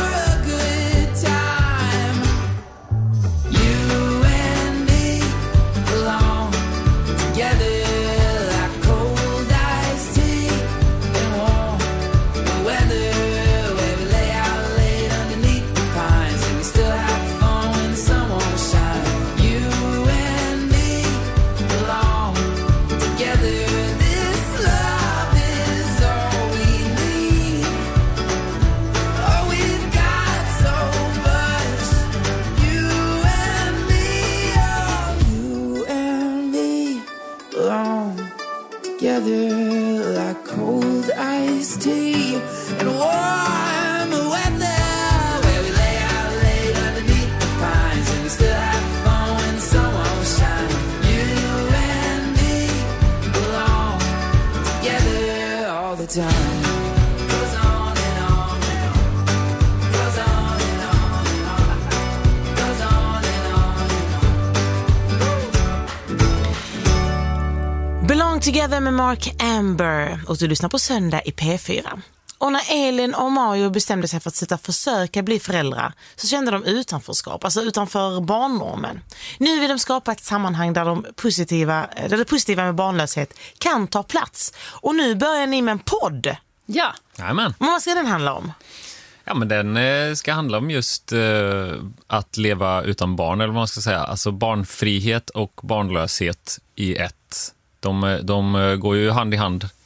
Like cold iced tea and warm weather, where we lay out late underneath the pines and we still have fun when the sun won't shine. You and me belong together all the time. Goes on and on and on. Goes on and on and on. Goes on and on and on. Belong Together med Mark Amber och du lyssnar på Söndag i P4. Och när Elin och Mario bestämde sig för att försöka bli föräldrar så kände de utanförskap, alltså utanför barnnormen. Nu vill de skapa ett sammanhang där det positiva med barnlöshet kan ta plats. Och nu börjar ni med en podd. Ja. Jajamän. Men vad ska den handla om? Ja, men den ska handla om just att leva utan barn, eller vad man ska säga. Alltså barnfrihet och barnlöshet i ett. De går ju hand i hand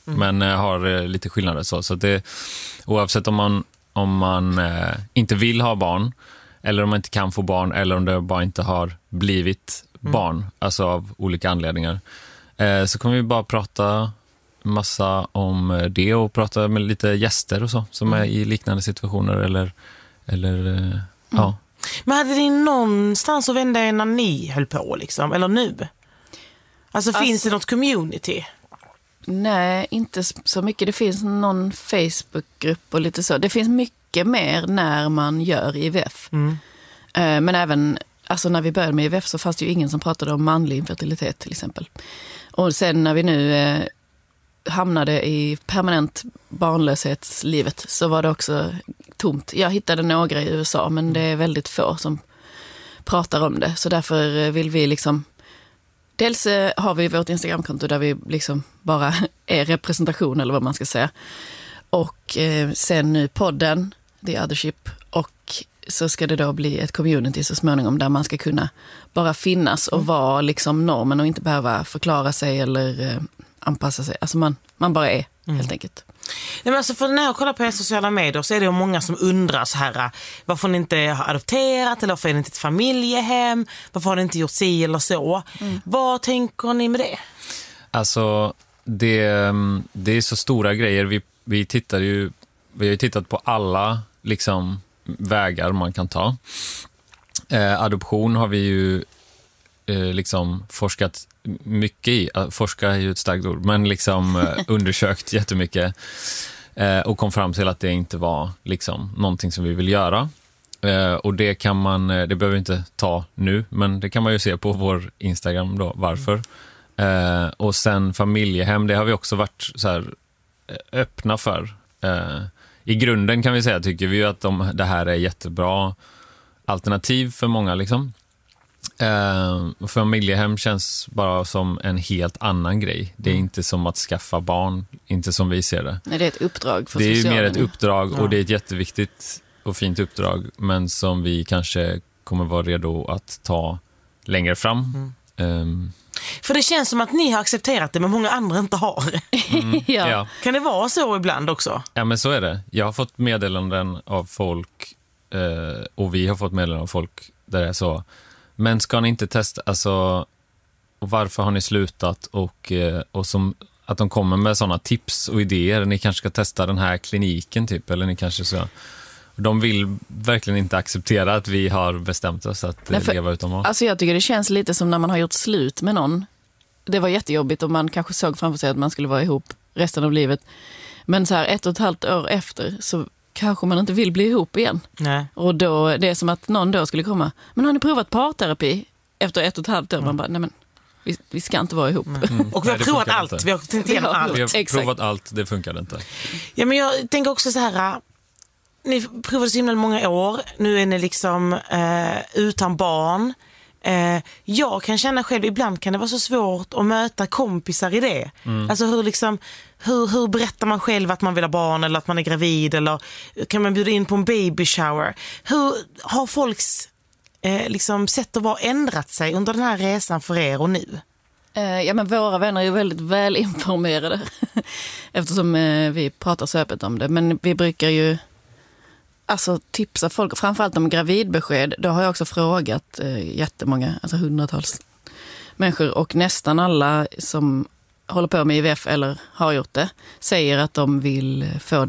men har lite skillnader så det, oavsett om man inte vill ha barn eller om man inte kan få barn eller om det bara inte har blivit barn, alltså av olika anledningar, så kommer vi bara prata massa om det och prata med lite gäster och så som är i liknande situationer eller ja. Men hade ni någonstans att vända er när ni höll på liksom, eller nu? Alltså finns det något community? Nej, inte så mycket. Det finns någon Facebookgrupp och lite så. Det finns mycket mer när man gör IVF. Men även alltså när vi började med IVF så fanns det ju ingen som pratade om manlig infertilitet till exempel. Och sen när vi nu hamnade i permanent barnlöshetslivet så var det också tomt. Jag hittade några i USA men det är väldigt få som pratar om det. Så därför vill vi liksom... Dels har vi vårt Instagramkonto där vi liksom bara är representation eller vad man ska säga. Och sen nu podden, The Othership, och så ska det då bli ett community så småningom där man ska kunna bara finnas och vara liksom normen och inte behöva förklara sig eller anpassa sig. Alltså man bara är helt enkelt. Nej, men alltså för när jag kollar på sociala medier så är det många som undrar så här, varför ni inte har adopterat eller varför är det inte ett familjehem, varför har ni inte gjort si eller så. Vad tänker ni med det? Alltså det är så stora grejer. Vi har ju tittat på alla liksom vägar man kan ta. Adoption har vi ju liksom forskat mycket i. Forska är ju ett starkt ord, men liksom undersökt jättemycket och kom fram till att det inte var liksom någonting som vi vill göra. Och det kan man, det behöver inte ta nu, men det kan man ju se på vår Instagram då, varför. Och sen familjehem, det har vi också varit så här öppna för. I grunden kan vi säga, tycker vi ju att det här är jättebra alternativ för många liksom. Familjehem känns bara som en helt annan grej. Det är inte som att skaffa barn, inte som vi ser det. Nej, det är ett uppdrag för det är socialen. Mer ett uppdrag och det är ett jätteviktigt och fint uppdrag, men som vi kanske kommer vara redo att ta längre fram. För det känns som att ni har accepterat det men många andra inte har. Ja. Kan det vara så ibland också? Ja, men så är det. Jag har fått meddelanden av folk och vi har fått meddelanden av folk där det är så. Men ska ni inte testa, alltså, och varför har ni slutat och som att de kommer med sådana tips och idéer. Ni kanske ska testa den här kliniken typ, eller ni kanske så. De vill verkligen inte acceptera att vi har bestämt oss att leva utomhus. Alltså jag tycker det känns lite som när man har gjort slut med någon. Det var jättejobbigt och man kanske såg framför sig att man skulle vara ihop resten av livet. Men så här 1,5 år efter så kanske man inte vill bli ihop igen. Nej. Och då, det är som att någon då skulle komma. Men har ni provat parterapi efter 1,5 år? Man bara, nej men vi ska inte vara ihop. Och vi har provat allt. Inte. Vi har tänkt igenom allt. Vi har provat allt, det funkar inte. Ja, men jag tänker också så här. Ni provade så himla många år. Nu är ni liksom utan barn. Jag kan känna själv, ibland kan det vara så svårt att möta kompisar i det. Alltså hur berättar man själv att man vill ha barn eller att man är gravid, eller kan man bjuda in på en baby shower? Hur har folks liksom sätt att vara ändrat sig under den här resan för er och nu? Ja, men våra vänner är ju väldigt väl informerade eftersom vi pratar så öppet om det. Men vi brukar ju alltså tipsa folk, framförallt om gravidbesked. Då har jag också frågat jättemånga, alltså hundratals människor, och nästan alla som håller på med IVF eller har gjort det säger att de vill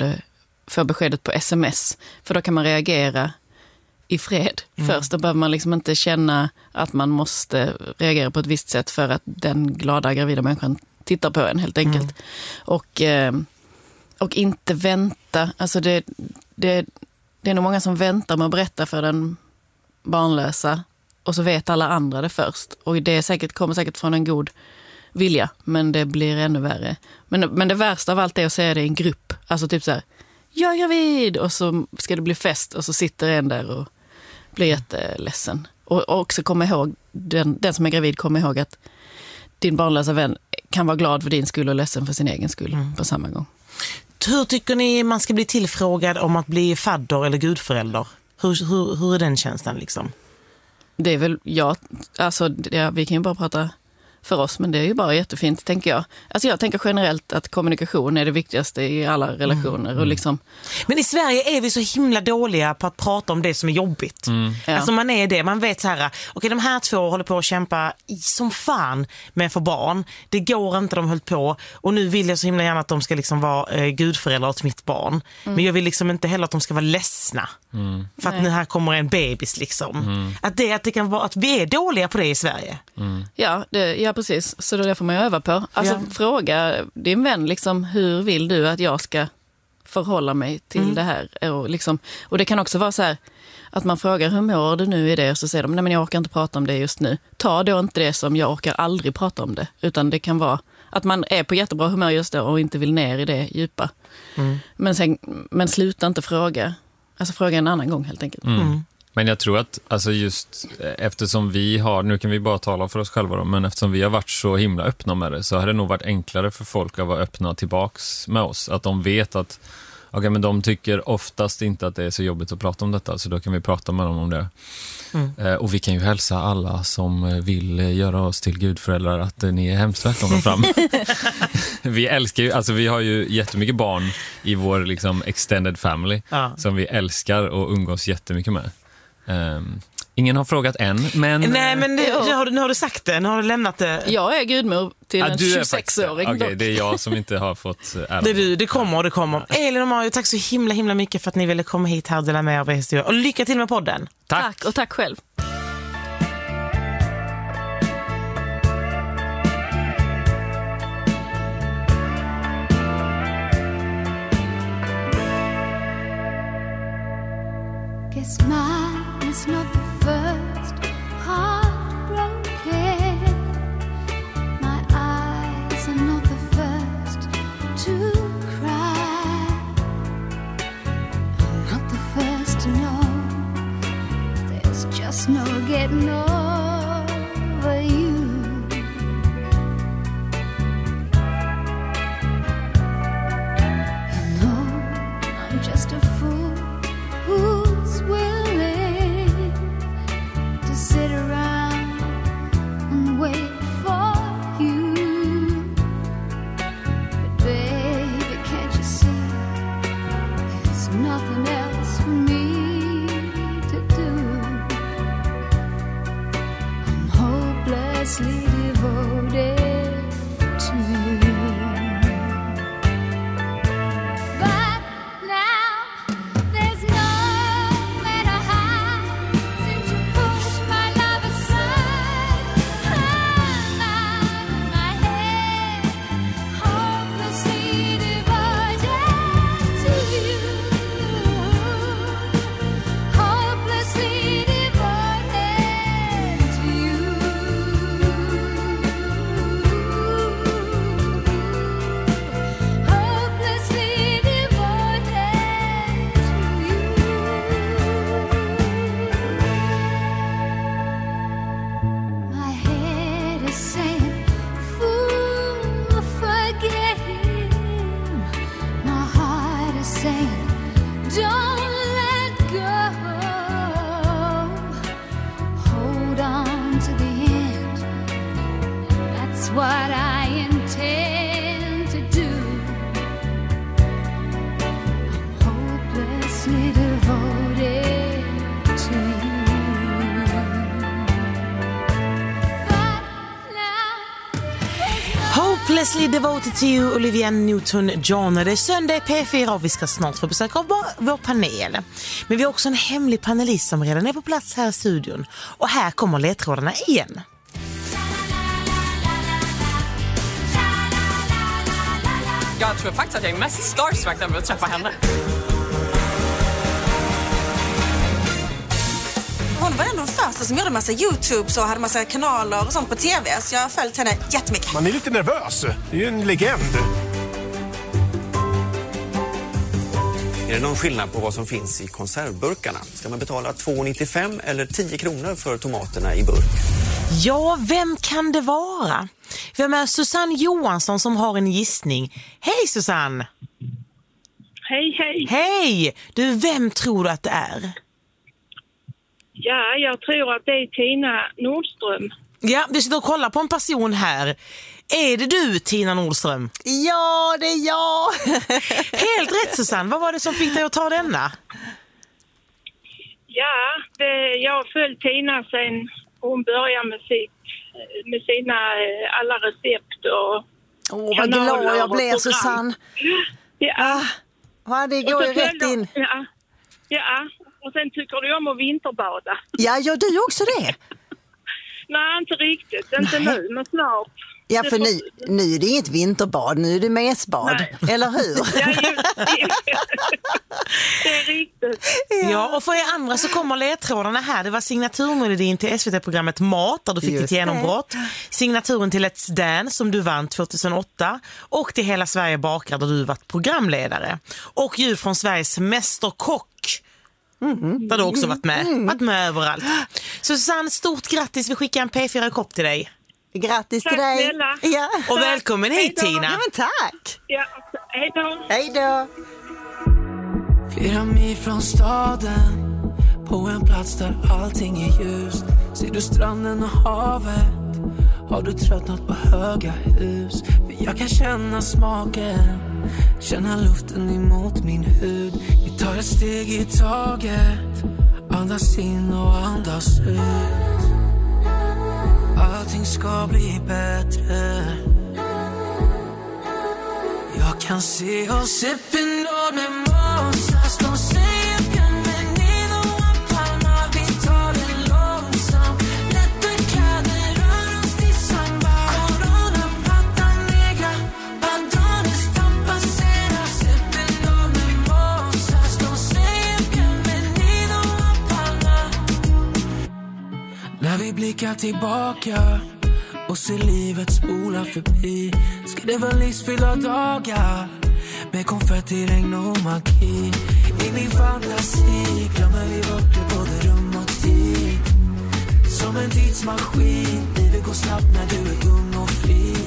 få beskedet på sms, för då kan man reagera i fred först. Då behöver man liksom inte känna att man måste reagera på ett visst sätt för att den glada gravida människan tittar på en helt enkelt. Och inte vänta, alltså det är nog många som väntar med att berätta för den barnlösa och så vet alla andra det först. Och det kommer säkert från en god vilja, men det blir ännu värre. Men det värsta av allt är att säga det i en grupp. Alltså typ så här, jag är gravid, och så ska det bli fest och så sitter en där och blir jätteledsen. Och också komma ihåg, den som är gravid kommer ihåg att din barnlösa vän kan vara glad för din skull och ledsen för sin egen skull på samma gång. Hur tycker ni man ska bli tillfrågad om att bli fadder eller gudförälder? Hur är den känslan liksom? Det är väl, vi kan ju bara prata för oss, men det är ju bara jättefint, tänker jag. Alltså jag tänker generellt att kommunikation är det viktigaste i alla relationer. Och liksom... Men i Sverige är vi så himla dåliga på att prata om det som är jobbigt. Alltså man är det, man vet så här, okej, de här två håller på att kämpa som fan med att få barn. Det går inte, de höll på. Och nu vill jag så himla gärna att de ska liksom vara gudföräldrar till mitt barn. Men jag vill liksom inte heller att de ska vara ledsna. För att nu här kommer en bebis liksom. Att det kan vara att vi är dåliga på det i Sverige. Ja, precis. Så det får man ju öva på. Alltså fråga din vän liksom, hur vill du att jag ska förhålla mig till det här? Och det kan också vara så här att man frågar hur mår du nu i det, och så säger de, nej men jag orkar inte prata om det just nu. Ta då inte det som jag orkar aldrig prata om det, utan det kan vara att man är på jättebra humör just då och inte vill ner i det djupa. Men sluta inte fråga. Alltså fråga en annan gång helt enkelt. Men jag tror att alltså just eftersom vi har, nu kan vi bara tala för oss själva då, men eftersom vi har varit så himla öppna med det, så har det nog varit enklare för folk att vara öppna tillbaks med oss. Att de vet att okej, men de tycker oftast inte att det är så jobbigt att prata om detta, så då kan vi prata med dem om det. Och vi kan ju hälsa alla som vill göra oss till gudföräldrar att ni är hemskt välkomna fram. Vi älskar ju, alltså vi har ju jättemycket barn i vår liksom extended family som vi älskar och umgås jättemycket med. Ingen har frågat än, men... Nej, men nu har du sagt det, nu har du lämnat det. Jag är gudmor till en 26-åring. Okej, det är jag som inte har fått ära. Det kommer. Elin och Mario, tack så himla mycket för att ni ville komma hit här och dela med er av er historia. Och lycka till med podden. Tack, och tack själv. Guess mine is not the first heartbroken. My eyes are not the first to cry. I'm not the first to know. There's just no getting over you. You know, I'm just a fool who's willing to sit around and wait for you. But baby, can't you see there's nothing else for me to do? I'm hopelessly devoted to you. But now there's nowhere to hide since you pushed my love aside. I'm out of my head, hopelessly devoted to you. Hopelessly devoted to you. Hopelessly devoted to you. My head is saying, fool, forget him. My heart is saying, don't let go. Hold on to the end. That's what I intend to do. I'm hopelessly devoted to you. Hopelessly devoted to you, Olivia Newton-John. Det är söndag i P4 och vi ska snart få besök av vår panel. Men vi har också en hemlig panelist som redan är på plats här i studion. Och här kommer ledtrådarna igen. Jag tror faktiskt att jag är mest starstruck över att träffa henne. Hon var ändå den första som gjorde massa YouTubes och hade massa kanaler och sånt på TV. Så jag har följt henne jättemycket. Man är lite nervös. Det är ju en legend. Är det någon skillnad på vad som finns i konservburkarna? Ska man betala 2,95 eller 10 kronor för tomaterna i burk? Ja, vem kan det vara? Vi har med Susanne Johansson som har en gissning. Hej Susanne! Hej! Hej! Du, vem tror du att det är? Ja, jag tror att det är Tina Nordström. Ja, vi sitter och kollar på en person här. Är det du, Tina Nordström? Ja, det är jag. Helt rätt, Susanne. Vad var det som fick dig att ta denna? Ja, jag har följt Tina sen hon började med sina alla recept och vad glad jag blev, Susanne. Ja. Det går ju rätt in. Ja, och sen tycker du om att vinterbada. Ja, gör du också det? Nej, inte riktigt. Inte nu, men snart. Ja, för nu är det inget vinterbad, nu är det mesbad. Nej. Eller hur? Ja, det är riktigt. Ja, och för er andra så kommer ledtrådarna här. Det var signaturmelodin till SVT-programmet Mat, där du fick ditt genombrott. Signaturen till Let's Dance som du vann 2008. Och till Hela Sverige bakar där du varit programledare. Och ljud från Sveriges mästerkock. Där du också varit med överallt. Susanne, stort grattis. Vi skickar en P4-kopp till dig. Grattis till dig. Ja. Och välkommen hit, Tina. Ja, men tack. Ja, hej då. Hej då. Flera mil från staden, på en plats där allting är ljus. Ser du stranden och havet? Har du tröttnat på höga hus? För jag kan känna smaken, känna luften emot min hud. Vi tar ett steg i taget, andas in och andas ut. Allting ska bli bättre. Jag kan se oss uppinåd med Moses. De säger bienvenido a Palma. Vi tar det långsamt. Lätta kläder, rör oss till samba. Corona, pata negra. Patrones, tapaceras. Uppinåd med Moses. De säger bienvenido a Palma. När vi blickar tillbaka och ser livet spola förbi, ska det vara livsfyllda dagar med konfetti, regn och magi. I min fantasi glömmer vi bort det, både rum och tid. Som en tidsmaskin, livet går snabbt när du är ung och fri.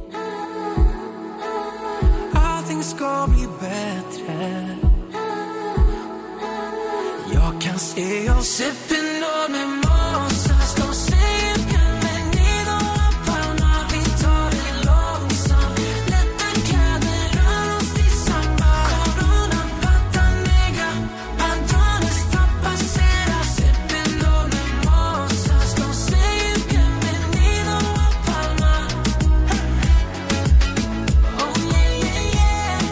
Allting ska bli bättre. Jag kan se oss uppinåd med Moses. De säger bienvenido a Palma. Vi tar det långsamt. Lätta kläder, rör oss till samba. Corona, pata negra. Patrones, tapaceras. Uppinåd med Moses. De säger bienvenido a Palma. Oh yeah, yeah, yeah.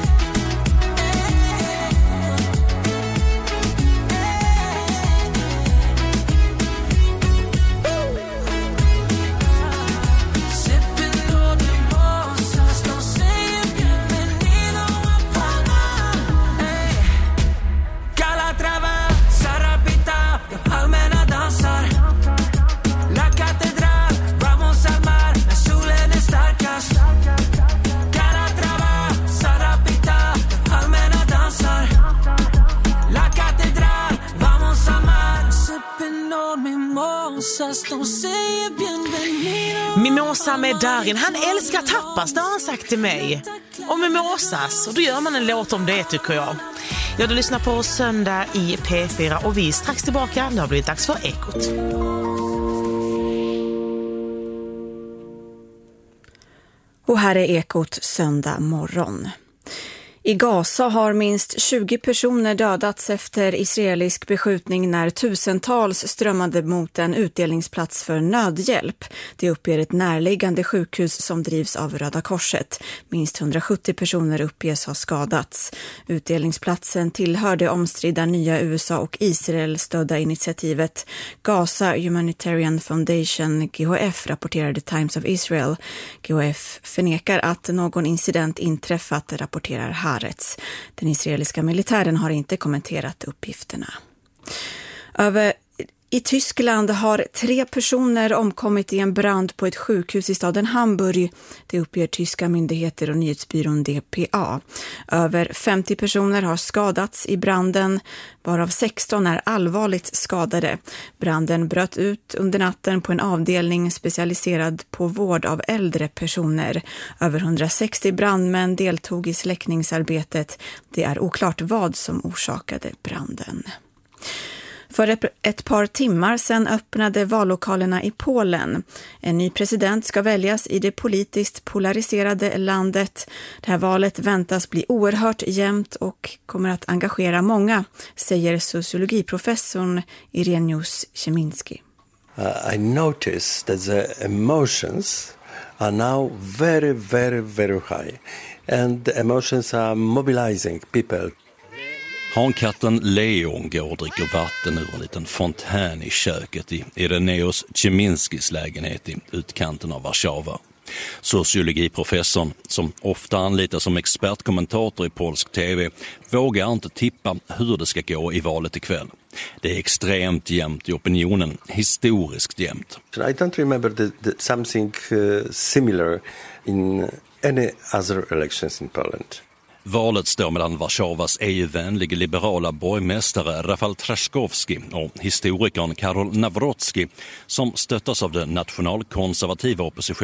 Mimosa med Darin, han älskar tapas, det har han sagt till mig. Och mimosas, och då gör man en låt om det, tycker jag. Ja, du lyssnar på Söndag i P4 och vi är strax tillbaka. Det har blivit dags för Ekot. Och här är Ekot söndag morgon. I Gaza har minst 20 personer dödats efter israelisk beskjutning när tusentals strömmade mot en utdelningsplats för nödhjälp. Det uppger ett närliggande sjukhus som drivs av Röda Korset. Minst 170 personer uppges ha skadats. Utdelningsplatsen tillhör det omstridda nya USA och Israel stödda initiativet Gaza Humanitarian Foundation, GHF, rapporterade Times of Israel. GHF förnekar att någon incident inträffat, rapporterar Haaretz. Den israeliska militären har inte kommenterat uppgifterna. I Tyskland har 3 personer omkommit i en brand på ett sjukhus i staden Hamburg. Det uppger tyska myndigheter och nyhetsbyrån DPA. Över 50 personer har skadats i branden, varav 16 är allvarligt skadade. Branden bröt ut under natten på en avdelning specialiserad på vård av äldre personer. Över 160 brandmän deltog i släckningsarbetet. Det är oklart vad som orsakade branden. För ett par timmar sedan öppnade vallokalerna i Polen. En ny president ska väljas i det politiskt polariserade landet. Det här valet väntas bli oerhört jämnt och kommer att engagera många, säger sociologiprofessorn Ireneusz Sieminski. I noticed that the emotions are now very, very, very high. And the emotions are mobilizing people. Hankatten Leon går och dricker vatten ur en liten fontän i köket i Ireneusz Sieminskis lägenhet i utkanten av Warszawa. Sociologiprofessorn, som ofta anlitas som expertkommentator i polsk tv, vågar inte tippa hur det ska gå i valet ikväll. Det är extremt jämnt i opinionen, historiskt jämnt. I don't remember something similar in any other elections in Poland. Valet står mellan Warszawas EU-vänliga liberala borgmästare Rafał Trzaskowski och historikern Karol Nawrocki, som stöttas av den nationalkonservativa oppositionen